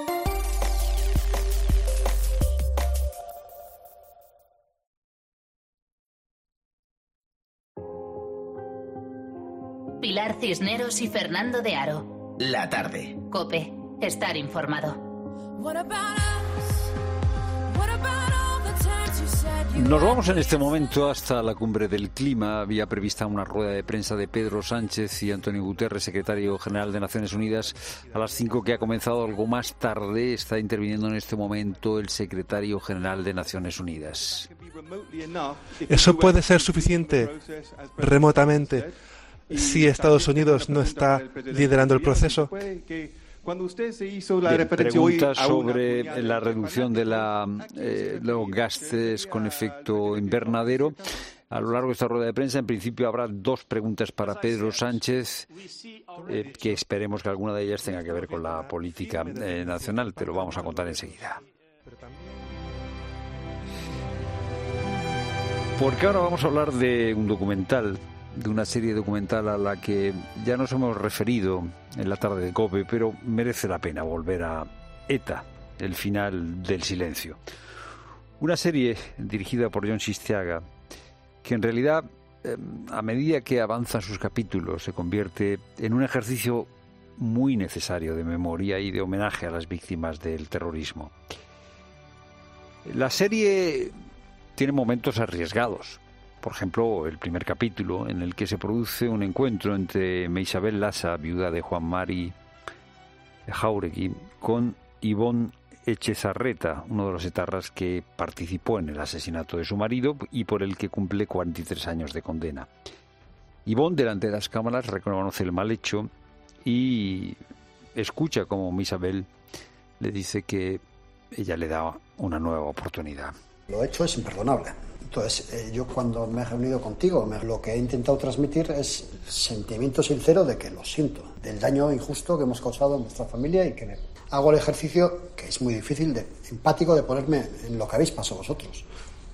Pilar Cisneros y Fernando de Aro. La tarde. COPE. Estar informado. Nos vamos en este momento hasta la cumbre del clima. Había prevista una rueda de prensa de Pedro Sánchez y Antonio Guterres, secretario general de Naciones Unidas, a las cinco, que ha comenzado algo más tarde. Está interviniendo en este momento el secretario general de Naciones Unidas. Eso puede ser suficiente remotamente si Estados Unidos no está liderando el proceso. Cuando usted se hizo la Bien, referencia pregunta hoy a sobre una... la reducción de la, eh, los gases con efecto invernadero. A lo largo de esta rueda de prensa, en principio, habrá dos preguntas para Pedro Sánchez, eh, que esperemos que alguna de ellas tenga que ver con la política eh, nacional. Te lo vamos a contar enseguida. Porque ahora vamos a hablar de un documental, de una serie documental a la que ya nos hemos referido en la tarde de COPE, pero merece la pena volver a ETA, el final del silencio. Una serie dirigida por Jon Sistiaga, que en realidad, eh, a medida que avanzan sus capítulos, se convierte en un ejercicio muy necesario de memoria y de homenaje a las víctimas del terrorismo. La serie tiene momentos arriesgados. Por ejemplo, el primer capítulo, en el que se produce un encuentro entre Meisabel Lasa, viuda de Juan Mari Jáuregui, con Ibon Etxezarreta, uno de los etarras que participó en el asesinato de su marido y por el que cumple cuarenta y tres años de condena. Ibon, delante de las cámaras, reconoce el mal hecho y escucha como Meisabel le dice que ella le da una nueva oportunidad. Lo hecho es imperdonable. Entonces, eh, yo cuando me he reunido contigo, me, lo que he intentado transmitir es sentimiento sincero de que lo siento, del daño injusto que hemos causado a nuestra familia y que me hago el ejercicio, que es muy difícil, de empático, de ponerme en lo que habéis pasado vosotros.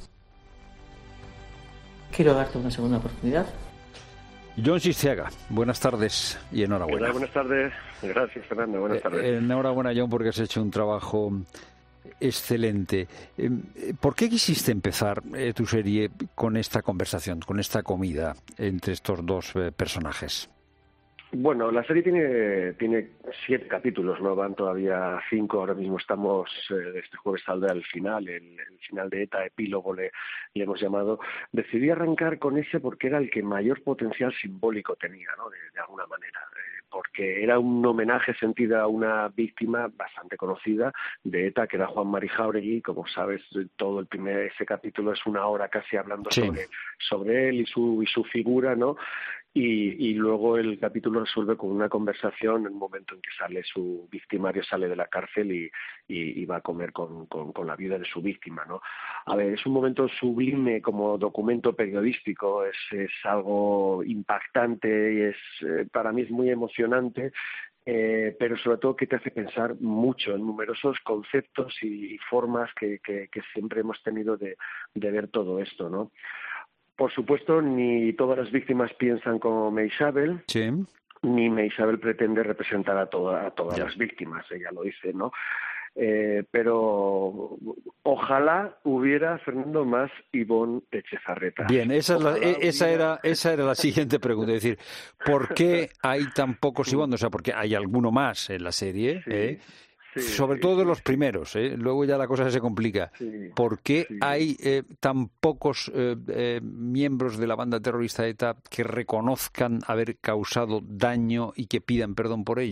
Quiero darte una segunda oportunidad. Jon Sistiaga, buenas tardes y enhorabuena. Hola, buenas tardes. Gracias, Fernando. Buenas tardes. Eh, enhorabuena, Jon, porque has hecho un trabajo excelente. ¿Por qué quisiste empezar eh, tu serie con esta conversación, con esta comida entre estos dos eh, personajes? Bueno, la serie tiene tiene siete capítulos, no van todavía cinco. Ahora mismo estamos, eh, este jueves saldrá el final, el, el final de ETA, epílogo le, le hemos llamado. Decidí arrancar con ese porque era el que mayor potencial simbólico tenía, ¿no? De, de alguna manera. Eh, porque era un homenaje sentido a una víctima bastante conocida de ETA, que era Juan Mari Jáuregui. Como sabes, todo el primer ese capítulo es una hora casi hablando sí. sobre sobre él y su y su figura, ¿no? Y, y luego el capítulo resuelve con una conversación en un momento en que sale su victimario, sale de la cárcel y, y, y va a comer con, con, con la viuda de su víctima, ¿no? A ver, es un momento sublime como documento periodístico, es, es algo impactante y es eh, para mí es muy emocionante. Eh, pero sobre todo que te hace pensar mucho en numerosos conceptos y, y formas que, que, que siempre hemos tenido de, de ver todo esto, ¿no? Por supuesto, ni todas las víctimas piensan como Meisabel, sí. ni Meisabel pretende representar a, toda, a todas ya. las víctimas, ella lo dice, ¿no? Eh, pero ojalá hubiera, Fernando, más Ibon Etxezarreta. Bien, esa, es la, esa, hubiera... era, esa era la siguiente pregunta, es decir, ¿por qué hay tan pocos Ibon? O sea, porque hay alguno más en la serie, sí. ¿eh? Sí, sobre sí, todo de los primeros, ¿eh? Luego ya la cosa se complica. Sí, ¿Por qué sí. hay eh, tan pocos eh, eh, miembros de la banda terrorista ETA que reconozcan haber causado daño y que pidan perdón por ello?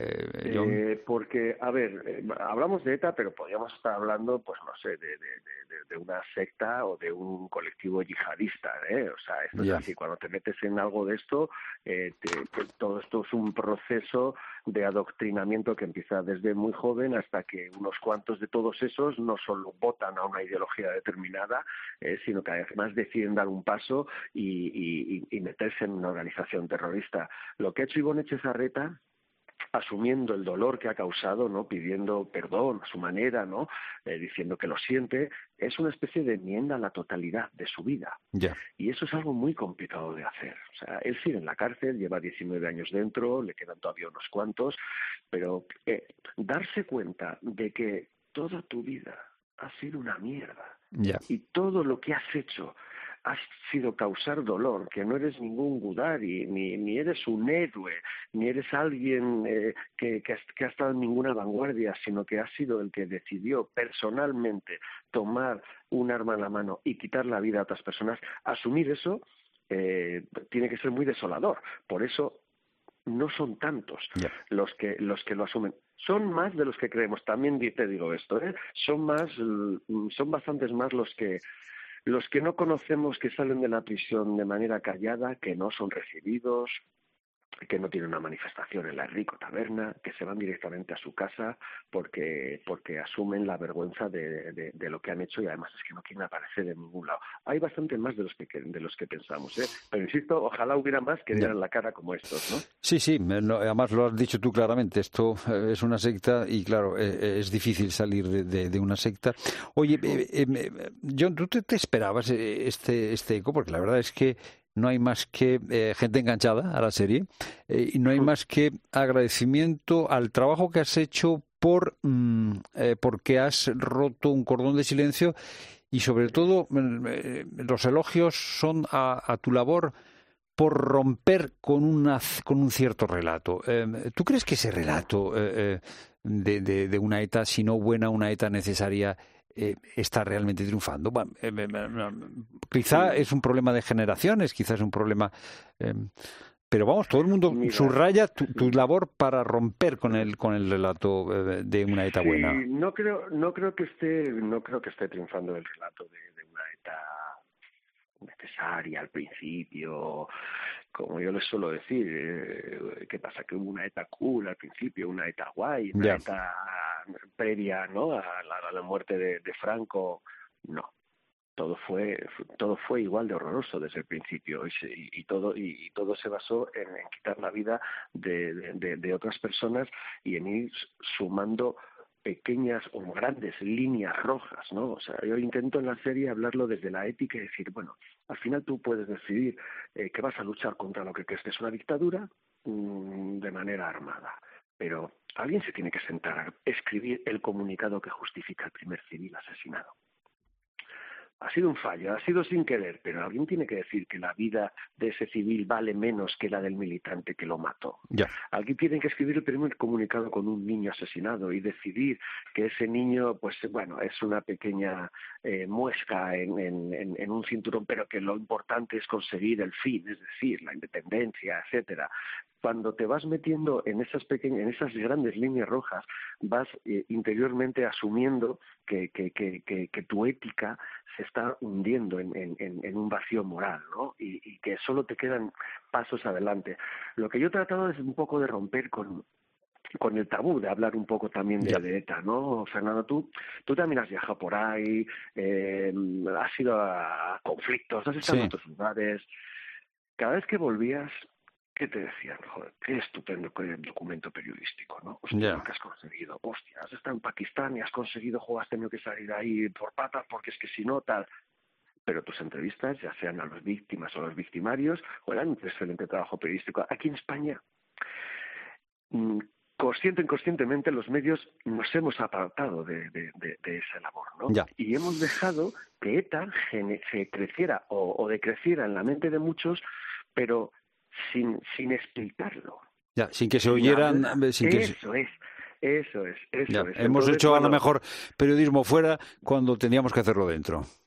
eh, John? Eh, porque, a ver, eh, hablamos de ETA, pero podríamos estar hablando, pues no sé, de, de, de, de una secta o de un colectivo yihadista, ¿eh? O sea, esto yeah. es así, cuando te metes en algo de esto, eh, te, te, todo esto es un proceso de adoctrinamiento que empieza desde muy joven hasta que unos cuantos de todos esos no solo votan a una ideología determinada, eh, sino que además deciden dar un paso y, y, y meterse en una organización terrorista. Lo que ha hecho Ibon Etxezarreta, asumiendo el dolor que ha causado, ¿no? Pidiendo perdón a su manera, ¿no? Eh, diciendo que lo siente, es una especie de enmienda a la totalidad de su vida. Yeah. Y eso es algo muy complicado de hacer. O sea, él sigue en la cárcel, lleva diecinueve años dentro, le quedan todavía unos cuantos, pero eh, darse cuenta de que toda tu vida ha sido una mierda yeah. y todo lo que has hecho has sido causar dolor, que no eres ningún Gudari, ni, ni eres un héroe, ni eres alguien eh, que, que, has, que ha estado en ninguna vanguardia, sino que has sido el que decidió personalmente tomar un arma en la mano y quitar la vida a otras personas. Asumir eso eh, tiene que ser muy desolador. Por eso no son tantos yeah. los que los que lo asumen. Son más de los que creemos. También te digo esto, ¿eh? Son más, son bastantes más los que Los que no conocemos, que salen de la prisión de manera callada, que no son recibidos, que no tienen una manifestación en la Rico Taberna, que se van directamente a su casa porque porque asumen la vergüenza de, de, de lo que han hecho y además es que no quieren aparecer en ningún lado. Hay bastante más de los que de los que pensamos, ¿eh? Pero insisto, ojalá hubiera más que dieran la cara como estos, ¿no? Sí, sí, no, además lo has dicho tú claramente, esto es una secta y claro, eh, es difícil salir de, de, de una secta. Oye, eh, eh, John, ¿tú te, te esperabas este, este eco? Porque la verdad es que no hay más que eh, gente enganchada a la serie eh, y no hay más que agradecimiento al trabajo que has hecho por mm, eh, porque has roto un cordón de silencio y sobre todo eh, los elogios son a, a tu labor por romper con una con un cierto relato. Eh, ¿Tú crees que ese relato eh, de, de, de una ETA, si no buena, una ETA necesaria, Eh, está realmente triunfando? Bueno, eh, eh, quizá es un problema de generaciones, quizás es un problema, eh, pero vamos, todo el mundo Mira, subraya tu, tu labor para romper con el con el relato eh, de una ETA sí, buena. No creo, no creo que esté, no creo que esté triunfando el relato de, de una ETA necesaria al principio. Como yo les suelo decir, eh, ¿qué pasa? Que hubo una ETA cool al principio, una ETA guay, una yeah. ETA previa, ¿no? A la, a la muerte de, de Franco. No, todo fue todo fue igual de horroroso desde el principio y, se, y, y todo y, y todo se basó en, en quitar la vida de, de, de, de otras personas y en ir sumando pequeñas o grandes líneas rojas, ¿no? O sea, yo intento en la serie hablarlo desde la ética y decir, bueno, al final tú puedes decidir eh, que vas a luchar contra lo que crees que es una dictadura mmm, de manera armada, pero alguien se tiene que sentar a escribir el comunicado que justifica el primer civil asesinado. Ha sido un fallo, ha sido sin querer, pero alguien tiene que decir que la vida de ese civil vale menos que la del militante que lo mató. Ya. Alguien tiene que escribir el primer comunicado con un niño asesinado y decidir que ese niño, pues bueno, es una pequeña eh, muesca en, en, en un cinturón, pero que lo importante es conseguir el fin, es decir, la independencia, etcétera. Cuando te vas metiendo en esas pequeñas, en esas grandes líneas rojas, vas eh, interiormente asumiendo que, que, que, que, que tu ética se está hundiendo en, en, en un vacío moral, ¿no? Y, y que solo te quedan pasos adelante. Lo que yo he tratado es un poco de romper con con el tabú, de hablar un poco también de, de ETA, ¿no? Fernando, tú, tú también has viajado por ahí, eh, has ido a conflictos, has estado sí. en otros lugares. Cada vez que volvías, ¿qué te decían? Joder, qué estupendo documento periodístico, ¿no? Hostia, yeah. lo que has conseguido. Hostia, has estado en Pakistán y has conseguido, joder, has tenido que salir ahí por patas porque es que si no, tal. Pero tus entrevistas, ya sean a las víctimas o a los victimarios, eran un excelente trabajo periodístico. Aquí en España, consciente o inconscientemente, los medios nos hemos apartado de, de, de, de esa labor, ¿no? Yeah. Y hemos dejado que ETA se creciera o, o decreciera en la mente de muchos, pero sin sin explicarlo. Ya, sin que se oyeran... Sin que eso se... es, eso es, eso ya, es. Hemos Entonces, hecho bueno, a lo mejor periodismo fuera cuando teníamos que hacerlo dentro.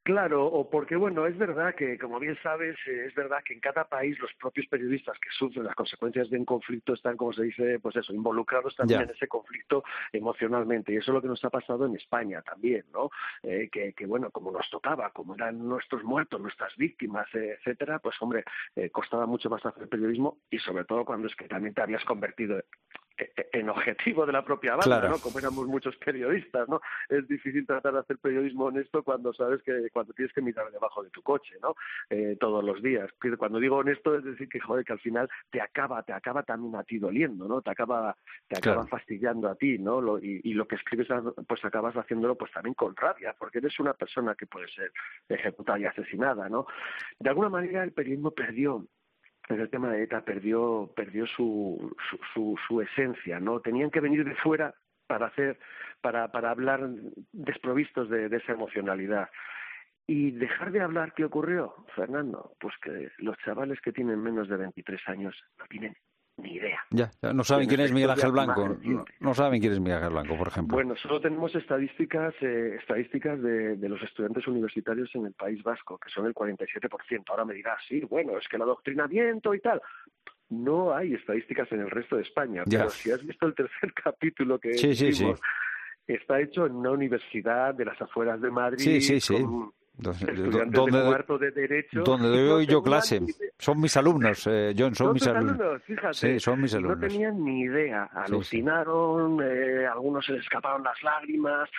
Claro, o porque, bueno, es verdad que, como bien sabes, eh, es verdad que en cada país los propios periodistas que sufren las consecuencias de un conflicto están, como se dice, pues eso, involucrados también ya. en ese conflicto emocionalmente. Y eso es lo que nos ha pasado en España también, ¿no? Eh, que, que, bueno, como nos tocaba, como eran nuestros muertos, nuestras víctimas, eh, etcétera, pues, hombre, eh, costaba mucho más hacer periodismo y, sobre todo, cuando es que también te habías convertido en objetivo de la propia banda, claro. ¿no? Como éramos muchos periodistas, ¿no? Es difícil tratar de hacer periodismo honesto cuando sabes que cuando tienes que mirar debajo de tu coche, ¿no? Eh, todos los días. Cuando digo honesto es decir que, joder, que al final te acaba, te acaba también a ti doliendo, ¿no? Te acaba, te acaba claro. fastidiando a ti, ¿no? Lo, y, y lo que escribes, pues acabas haciéndolo pues también con rabia, porque eres una persona que puede ser ejecutada y asesinada, ¿no? De alguna manera el periodismo perdió en el tema de ETA perdió perdió su, su, su, su esencia, ¿no? Tenían que venir de fuera para hacer, para, para hablar desprovistos de, de esa emocionalidad. Y dejar de hablar, ¿qué ocurrió, Fernando? Pues que los chavales que tienen menos de veintitrés años no tienen ni idea. Ya, ya no saben quién es Miguel Ángel Blanco. No, no saben quién es Miguel Ángel Blanco, por ejemplo. Bueno, solo tenemos estadísticas eh, estadísticas de, de los estudiantes universitarios en el País Vasco, que son el cuarenta y siete por ciento. Ahora me dirás, sí, bueno, es que el adoctrinamiento y tal. No hay estadísticas en el resto de España, ya. Pero si has visto el tercer capítulo que sí, sí, hicimos, sí. está hecho en una universidad de las afueras de Madrid. Sí, sí, sí. Con, Estudiantes donde, de cuarto de Derecho. Donde doy yo clase. Son mis alumnos, eh, John, son, son mis alumnos. alumnos. Fíjate. Sí, son mis alumnos. No tenían ni idea. Alucinaron, sí, sí. Eh, algunos se les escaparon las lágrimas.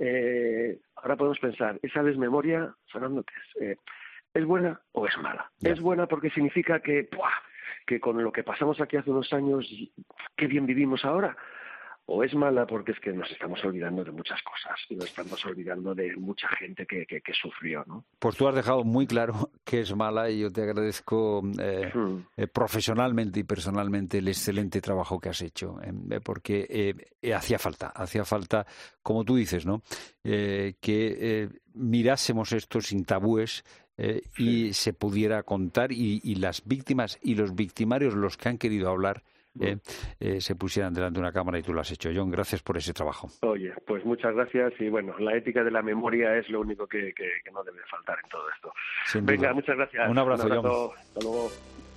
Eh, ahora podemos pensar, ¿esa desmemoria, Fernando, qué es? Eh, ¿Es buena o es mala? Ya. Es buena porque significa que, ¡puah!, que con lo que pasamos aquí hace unos años, qué bien vivimos ahora. O es mala porque es que nos estamos olvidando de muchas cosas y nos estamos olvidando de mucha gente que, que, que sufrió, ¿no? Pues tú has dejado muy claro que es mala y yo te agradezco eh, hmm. eh, profesionalmente y personalmente el excelente trabajo que has hecho, eh, porque eh, hacía falta, hacía falta, como tú dices, ¿no? Eh, que eh, mirásemos esto sin tabúes. Eh, y sí. se pudiera contar y, y las víctimas y los victimarios, los que han querido hablar, Eh, eh, se pusieran delante de una cámara y tú lo has hecho. John, gracias por ese trabajo. Oye, pues muchas gracias y bueno, la ética de la memoria es lo único que, que, que no debe faltar en todo esto. Sin Venga, duda. Muchas gracias. Un abrazo, Un abrazo. John. Hasta luego.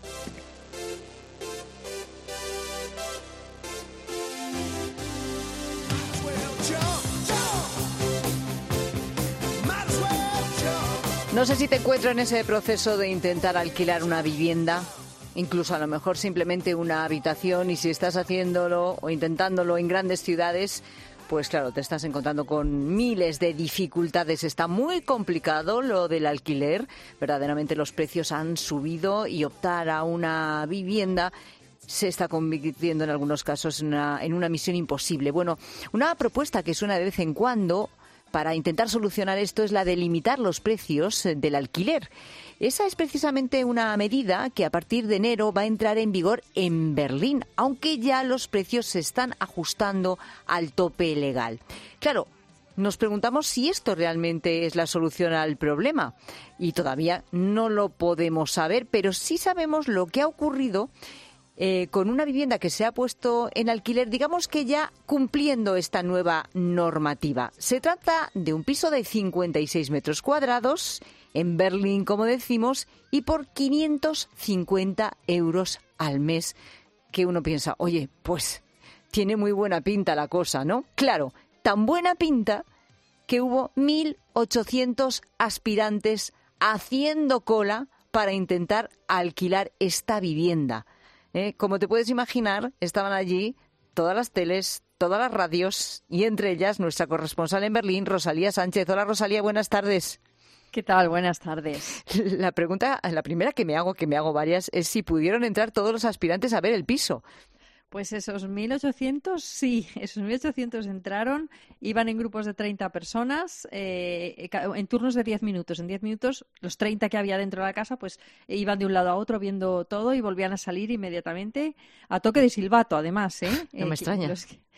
No sé si te encuentro en ese proceso de intentar alquilar una vivienda, incluso a lo mejor simplemente una habitación, y si estás haciéndolo o intentándolo en grandes ciudades, pues claro, te estás encontrando con miles de dificultades. Está muy complicado lo del alquiler. Verdaderamente los precios han subido y optar a una vivienda se está convirtiendo en algunos casos en una, en una misión imposible. Bueno, una propuesta que suena de vez en cuando para intentar solucionar esto es la de limitar los precios del alquiler. Esa es precisamente una medida que a partir de enero va a entrar en vigor en Berlín, aunque ya los precios se están ajustando al tope legal. Claro, nos preguntamos si esto realmente es la solución al problema y todavía no lo podemos saber, pero sí sabemos lo que ha ocurrido Eh, con una vivienda que se ha puesto en alquiler, digamos que ya cumpliendo esta nueva normativa. Se trata de un piso de cincuenta y seis metros cuadrados, en Berlín, como decimos, y por quinientos cincuenta euros al mes, que uno piensa, oye, pues tiene muy buena pinta la cosa, ¿no? Claro, tan buena pinta que hubo mil ochocientos aspirantes haciendo cola para intentar alquilar esta vivienda. Eh, como te puedes imaginar, estaban allí todas las teles, todas las radios y entre ellas nuestra corresponsal en Berlín, Rosalía Sánchez. Hola, Rosalía, buenas tardes. ¿Qué tal? Buenas tardes. La pregunta, la primera que me hago, que me hago varias, es si pudieron entrar todos los aspirantes a ver el piso. Pues esos mil ochocientos, sí, esos mil ochocientos entraron, iban en grupos de treinta personas, eh, en turnos de diez minutos. En diez minutos, los treinta que había dentro de la casa, pues iban de un lado a otro viendo todo y volvían a salir inmediatamente, a toque de silbato, además, ¿eh? No me eh, extraña. Los que,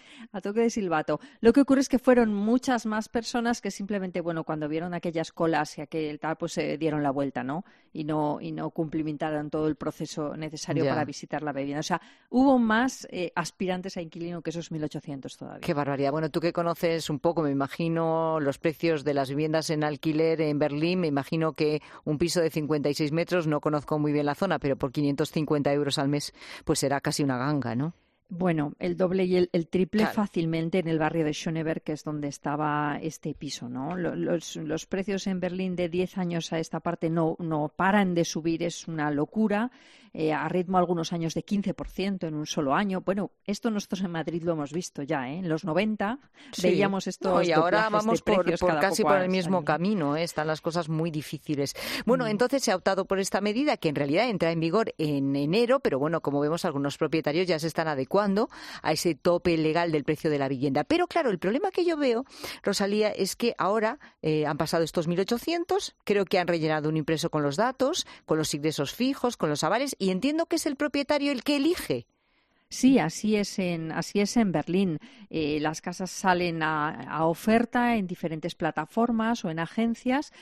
a toque de silbato. Lo que ocurre es que fueron muchas más personas que simplemente, bueno, cuando vieron aquellas colas y aquel tal, pues se eh, dieron la vuelta, ¿no? Y no y no cumplimentaron todo el proceso necesario Ya. para visitar la vivienda. O sea, hubo más eh, aspirantes a inquilino que esos mil ochocientos todavía. Qué barbaridad. Bueno, tú que conoces un poco, me imagino, los precios de las viviendas en alquiler en Berlín, me imagino que un piso de cincuenta y seis metros, no conozco muy bien la zona, pero por quinientos cincuenta euros al mes, pues será casi una ganga, ¿no? Bueno, el doble y el, el triple Claro. fácilmente en el barrio de Schöneberg, que es donde estaba este piso, ¿no? Lo- Los, los precios en Berlín de diez años a esta parte no, no paran de subir, es una locura, eh, a ritmo algunos años de quince por ciento en un solo año. Bueno, esto nosotros en Madrid lo hemos visto ya, ¿eh? En los noventa Sí. veíamos estos No, y ahora doblajes vamos de por, precios por cada casi pocos por el mismo años. camino, ¿eh? Están las cosas muy difíciles. Bueno, Mm. entonces se ha optado por esta medida que en realidad entra en vigor en enero, pero bueno, como vemos, algunos propietarios ya se están adecuando a ese tope legal del precio de la vivienda. Pero claro, el problema que yo veo, Rosalía, es que ahora eh, han pasado estos mil ochocientos, creo que han rellenado un impreso con los datos, con los ingresos fijos, con los avales, y entiendo que es el propietario el que elige. Sí, así es en, así es en Berlín. Eh, las casas salen a, a oferta en diferentes plataformas o en agencias.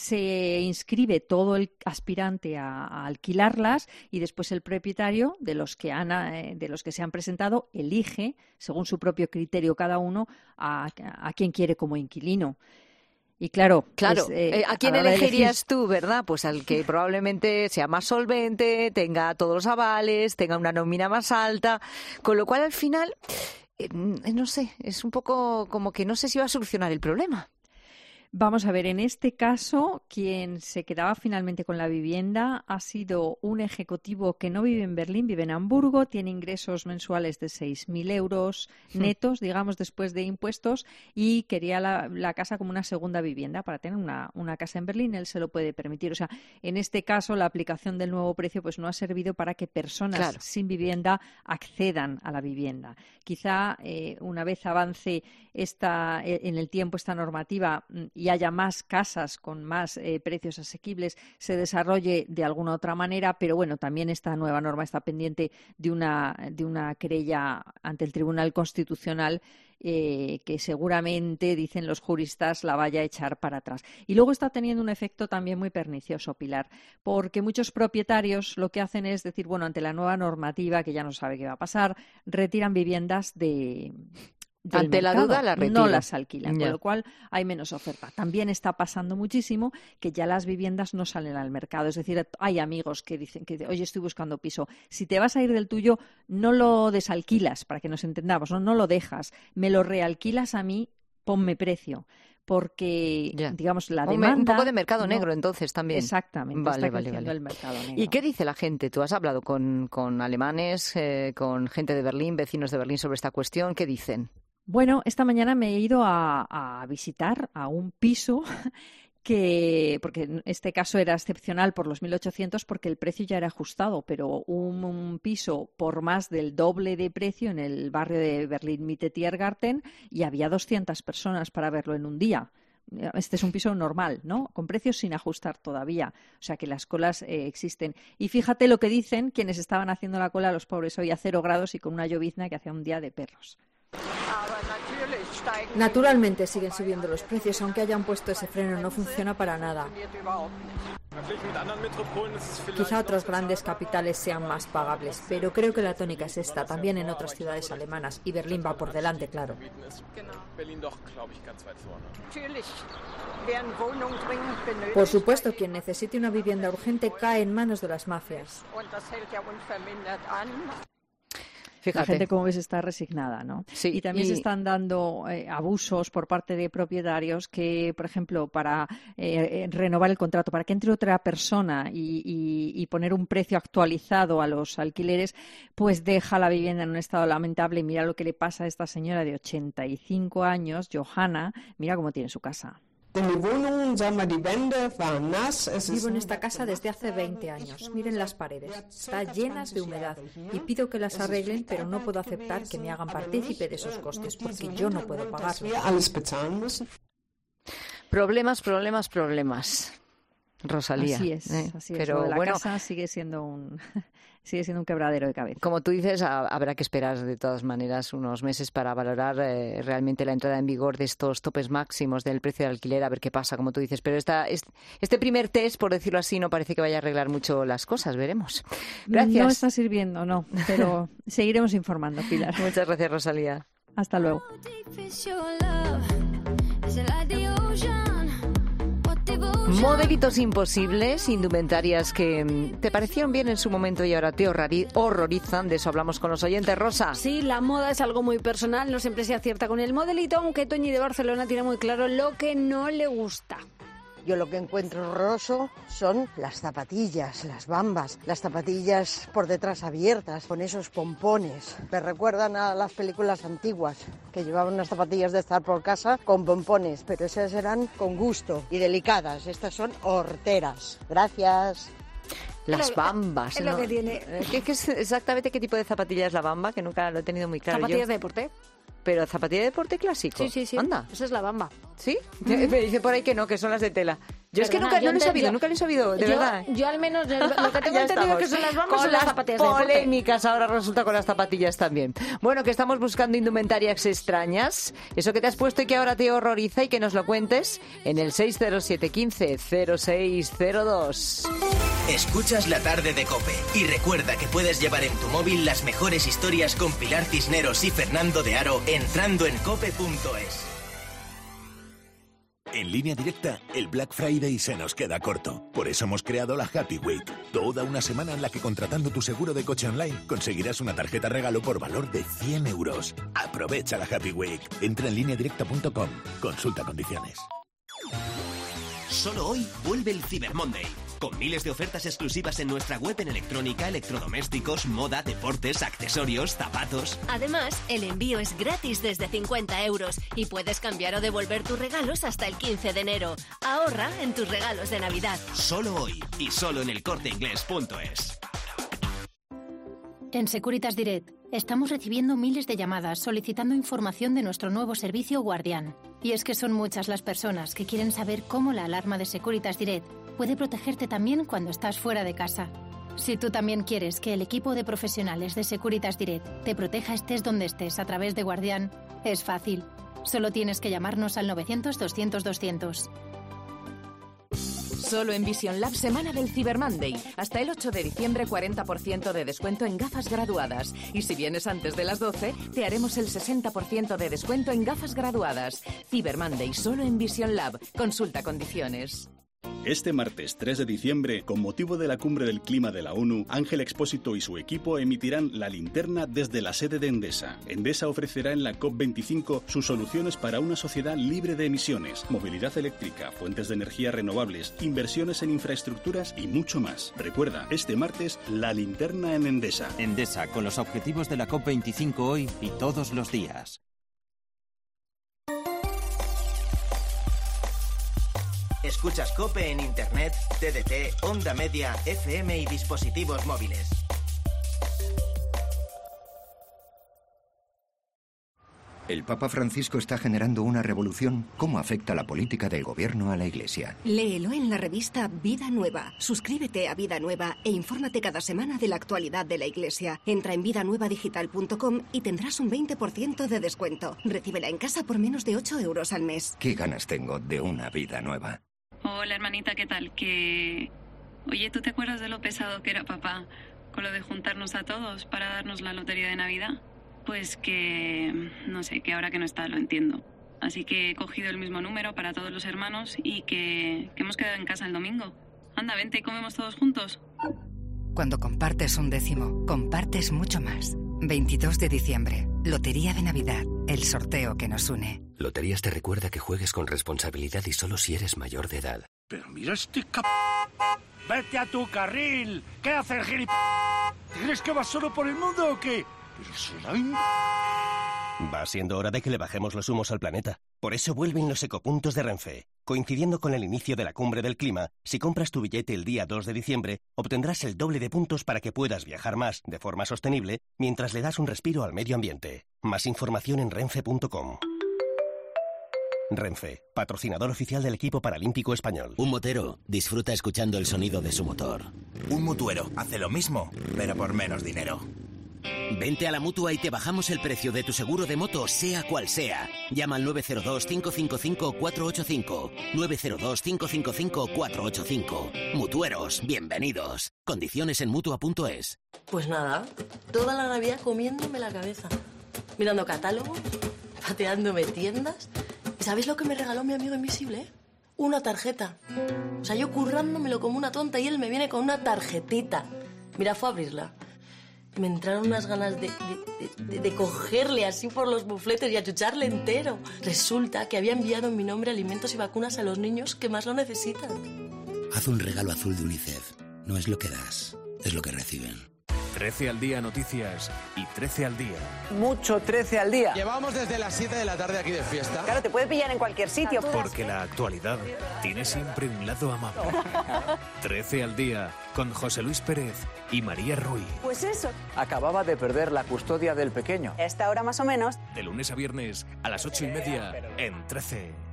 Se inscribe todo el aspirante a, a alquilarlas y después el propietario de los que han, eh, de los que se han presentado elige, según su propio criterio cada uno, a, a quien quiere como inquilino. Y claro, Claro, pues, eh, eh, ¿a quién la hora de elegirías elegir- tú, verdad? Pues al que probablemente sea más solvente, tenga todos los avales, tenga una nómina más alta, con lo cual al final, eh, no sé, es un poco como que no sé si va a solucionar el problema. Vamos a ver, en este caso, quien se quedaba finalmente con la vivienda ha sido un ejecutivo que no vive en Berlín, vive en Hamburgo, tiene ingresos mensuales de seis mil euros netos, digamos, después de impuestos, y quería la, la casa como una segunda vivienda para tener una, una casa en Berlín. Él se lo puede permitir. O sea, en este caso, la aplicación del nuevo precio pues no ha servido para que personas Claro. sin vivienda accedan a la vivienda. Quizá eh, una vez avance esta, eh, en el tiempo esta normativa mm, y haya más casas con más eh, precios asequibles, se desarrolle de alguna otra manera, pero bueno, también esta nueva norma está pendiente de una, de una querella ante el Tribunal Constitucional eh, que seguramente, dicen los juristas, la vaya a echar para atrás. Y luego está teniendo un efecto también muy pernicioso, Pilar, porque muchos propietarios lo que hacen es decir, bueno, ante la nueva normativa, que ya no sabe qué va a pasar, retiran viviendas de... del Ante la mercado, duda, la no retiro. las alquilan, Ya. con lo cual hay menos oferta. También está pasando muchísimo que ya las viviendas no salen al mercado. Es decir, hay amigos que dicen que, oye, estoy buscando piso. Si te vas a ir del tuyo, no lo desalquilas, para que nos entendamos, no, no lo dejas. Me lo realquilas a mí, ponme precio. Porque, Ya. digamos, la Un me- demanda... un poco de mercado no- negro, entonces, también. Exactamente, Vale, está vale, creciendo vale. el mercado negro. ¿Y qué dice la gente? Tú has hablado con, con alemanes, eh, con gente de Berlín, vecinos de Berlín sobre esta cuestión. ¿Qué dicen? Bueno, esta mañana me he ido a, a visitar a un piso que, porque en este caso era excepcional por los mil ochocientos porque el precio ya era ajustado, pero un, un piso por más del doble de precio en el barrio de Berlín-Mitte Tiergarten y había doscientas personas para verlo en un día. Este es un piso normal, ¿no? Con precios sin ajustar todavía. O sea que las colas eh, existen. Y fíjate lo que dicen quienes estaban haciendo la cola, los pobres, hoy a cero grados y con una llovizna que hacía un día de perros. Naturalmente siguen subiendo los precios, aunque hayan puesto ese freno, no funciona para nada. Quizá otras grandes capitales sean más pagables, pero creo que la tónica es esta, también en otras ciudades alemanas, y Berlín va por delante, claro. Por supuesto, quien necesite una vivienda urgente cae en manos de las mafias. Fíjate. La gente, como ves, está resignada, ¿no? Sí, y también y- se están dando eh, abusos por parte de propietarios que, por ejemplo, para eh, eh, renovar el contrato, para que entre otra persona y, y- y poner un precio actualizado a los alquileres, pues deja la vivienda en un estado lamentable. Y mira lo que le pasa a esta señora de ochenta y cinco años, Johanna, mira cómo tiene su casa. Vivo en esta casa desde hace veinte años. Miren las paredes. Están llenas de humedad. Y pido que las arreglen, pero no puedo aceptar que me hagan partícipe de esos costes, porque yo no puedo pagarlos. Problemas, problemas, problemas. Rosalía. Así es, ¿eh? así es. Pero Lo de la bueno, casa sigue siendo un sigue siendo un quebradero de cabeza. como tú dices, a, habrá que esperar de todas maneras unos meses para valorar eh, realmente la entrada en vigor de estos topes máximos del precio de alquiler, a ver qué pasa, como tú dices. Pero esta, este primer test, por decirlo así, no parece que vaya a arreglar mucho las cosas. Veremos. Gracias. No está sirviendo, no, pero seguiremos informando, Pilar. Muchas gracias, Rosalía. Hasta luego. Modelitos imposibles, indumentarias que te parecieron bien en su momento y ahora te horrorizan. De eso hablamos con los oyentes. Rosa. Sí, la moda es algo muy personal, no siempre se acierta con el modelito, aunque Toñi de Barcelona tiene muy claro lo que no le gusta. Yo lo que encuentro horroroso son las zapatillas, las bambas, las zapatillas por detrás abiertas, con esos pompones. Me recuerdan a las películas antiguas, que llevaban unas zapatillas de estar por casa con pompones, pero esas eran con gusto y delicadas. Estas son horteras. Gracias. Las bambas. Es ¿no? lo que tiene. ¿Qué, qué es exactamente qué tipo de zapatilla es la bamba? Que nunca lo he tenido muy claro. Zapatillas Yo. de deporte. Pero zapatilla de deporte clásico. Sí, sí, sí. Anda. Esa es la bamba. ¿Sí? Mm-hmm. Me dice por ahí que no, que son las de tela. Yo Perdona, es que nunca no lo he sabido, yo, nunca lo he sabido, de yo, verdad. Yo al menos yo, lo que tengo entendido es que son las bambas con son las las zapatillas de deporte. Polémicas ahora resulta con las zapatillas también. Bueno, que estamos buscando indumentarias extrañas. Eso que te has puesto y que ahora te horroriza y que nos lo cuentes en el seis cero siete uno cinco cero seis cero dos. Escuchas La Tarde de COPE y recuerda que puedes llevar en tu móvil las mejores historias con Pilar Cisneros y Fernando de Aro entrando en cope punto es. En Línea Directa, el Black Friday se nos queda corto. Por eso hemos creado la Happy Week. Toda una semana en la que contratando tu seguro de coche online conseguirás una tarjeta regalo por valor de cien euros. Aprovecha la Happy Week. Entra en línea directa punto com. Consulta condiciones. Solo hoy vuelve el Cyber Monday, con miles de ofertas exclusivas en nuestra web en electrónica, electrodomésticos, moda, deportes, accesorios, zapatos. Además, el envío es gratis desde cincuenta euros y puedes cambiar o devolver tus regalos hasta el quince de enero. Ahorra en tus regalos de Navidad. Solo hoy y solo en el corte inglés punto es. En Securitas Direct estamos recibiendo miles de llamadas solicitando información de nuestro nuevo servicio Guardián. Y es que son muchas las personas que quieren saber cómo la alarma de Securitas Direct puede protegerte también cuando estás fuera de casa. Si tú también quieres que el equipo de profesionales de Securitas Direct te proteja estés donde estés a través de Guardián, es fácil. Solo tienes que llamarnos al novecientos doscientos doscientos. Solo en Vision Lab, semana del Cyber Monday. Hasta el ocho de diciembre, cuarenta por ciento de descuento en gafas graduadas. Y si vienes antes de las doce, te haremos el sesenta por ciento de descuento en gafas graduadas. Cyber Monday, solo en Vision Lab. Consulta condiciones. Este martes tres de diciembre, con motivo de la Cumbre del Clima de la ONU, Ángel Expósito y su equipo emitirán La Linterna desde la sede de Endesa. Endesa ofrecerá en la COP veinticinco sus soluciones para una sociedad libre de emisiones, movilidad eléctrica, fuentes de energía renovables, inversiones en infraestructuras y mucho más. Recuerda, este martes, La Linterna en Endesa. Endesa, con los objetivos de la COP veinticinco hoy y todos los días. Escuchas COPE en Internet, T D T, Onda Media, F M y dispositivos móviles. El Papa Francisco está generando una revolución. ¿Cómo afecta la política del gobierno a la Iglesia? Léelo en la revista Vida Nueva. Suscríbete a Vida Nueva e infórmate cada semana de la actualidad de la Iglesia. Entra en vida nueva digital punto com y tendrás un veinte por ciento de descuento. Recíbela en casa por menos de ocho euros al mes. ¿Qué ganas tengo de una vida nueva? Hola, hermanita, ¿qué tal? Que... Oye, ¿tú te acuerdas de lo pesado que era papá con lo de juntarnos a todos para darnos la lotería de Navidad? Pues que... no sé, que ahora que no está lo entiendo. Así que he cogido el mismo número para todos los hermanos y que, que hemos quedado en casa el domingo. Anda, vente y comemos todos juntos. Cuando compartes un décimo, compartes mucho más. veintidós de diciembre, Lotería de Navidad, el sorteo que nos une. Loterías te recuerda que juegues con responsabilidad y solo si eres mayor de edad. Pero mira este cap... ¡Vete a tu carril! ¿Qué haces, gilip... ¿Crees que vas solo por el mundo o qué? Pero será... In... Va siendo hora de que le bajemos los humos al planeta. Por eso vuelven los ecopuntos de Renfe. Coincidiendo con el inicio de la Cumbre del Clima, si compras tu billete el día dos de diciembre, obtendrás el doble de puntos para que puedas viajar más de forma sostenible mientras le das un respiro al medio ambiente. Más información en renfe punto com. Renfe, patrocinador oficial del equipo paralímpico español. Un motero disfruta escuchando el sonido de su motor. Un mutuero hace lo mismo, pero por menos dinero. Vente a la Mutua y te bajamos el precio de tu seguro de moto, sea cual sea. Llama al nueve cero dos, cinco cinco cinco, cuatro ocho cinco. nueve cero dos, cinco cinco cinco, cuatro ocho cinco. Mutueros, bienvenidos. Condiciones en Mutua punto es. Pues nada, toda la Navidad comiéndome la cabeza. Mirando catálogos, pateándome tiendas. ¿Y sabéis lo que me regaló mi amigo invisible? Una tarjeta. O sea, yo currándomelo como una tonta y él me viene con una tarjetita. Mira, fue a abrirla. Me entraron unas ganas de, de, de, de cogerle así por los bufletes y achucharle entero. Resulta que había enviado en mi nombre alimentos y vacunas a los niños que más lo necesitan. Haz un regalo azul de UNICEF. No es lo que das, es lo que reciben. trece al día noticias y trece al día. Mucho trece al día. Llevamos desde las siete de la tarde aquí de fiesta. Claro, te puede pillar en cualquier sitio. Porque la actualidad tiene siempre un lado amable. trece al día con José Luis Pérez y María Ruiz. Pues eso. Acababa de perder la custodia del pequeño. Esta hora más o menos. De lunes a viernes a las ocho y media en trece.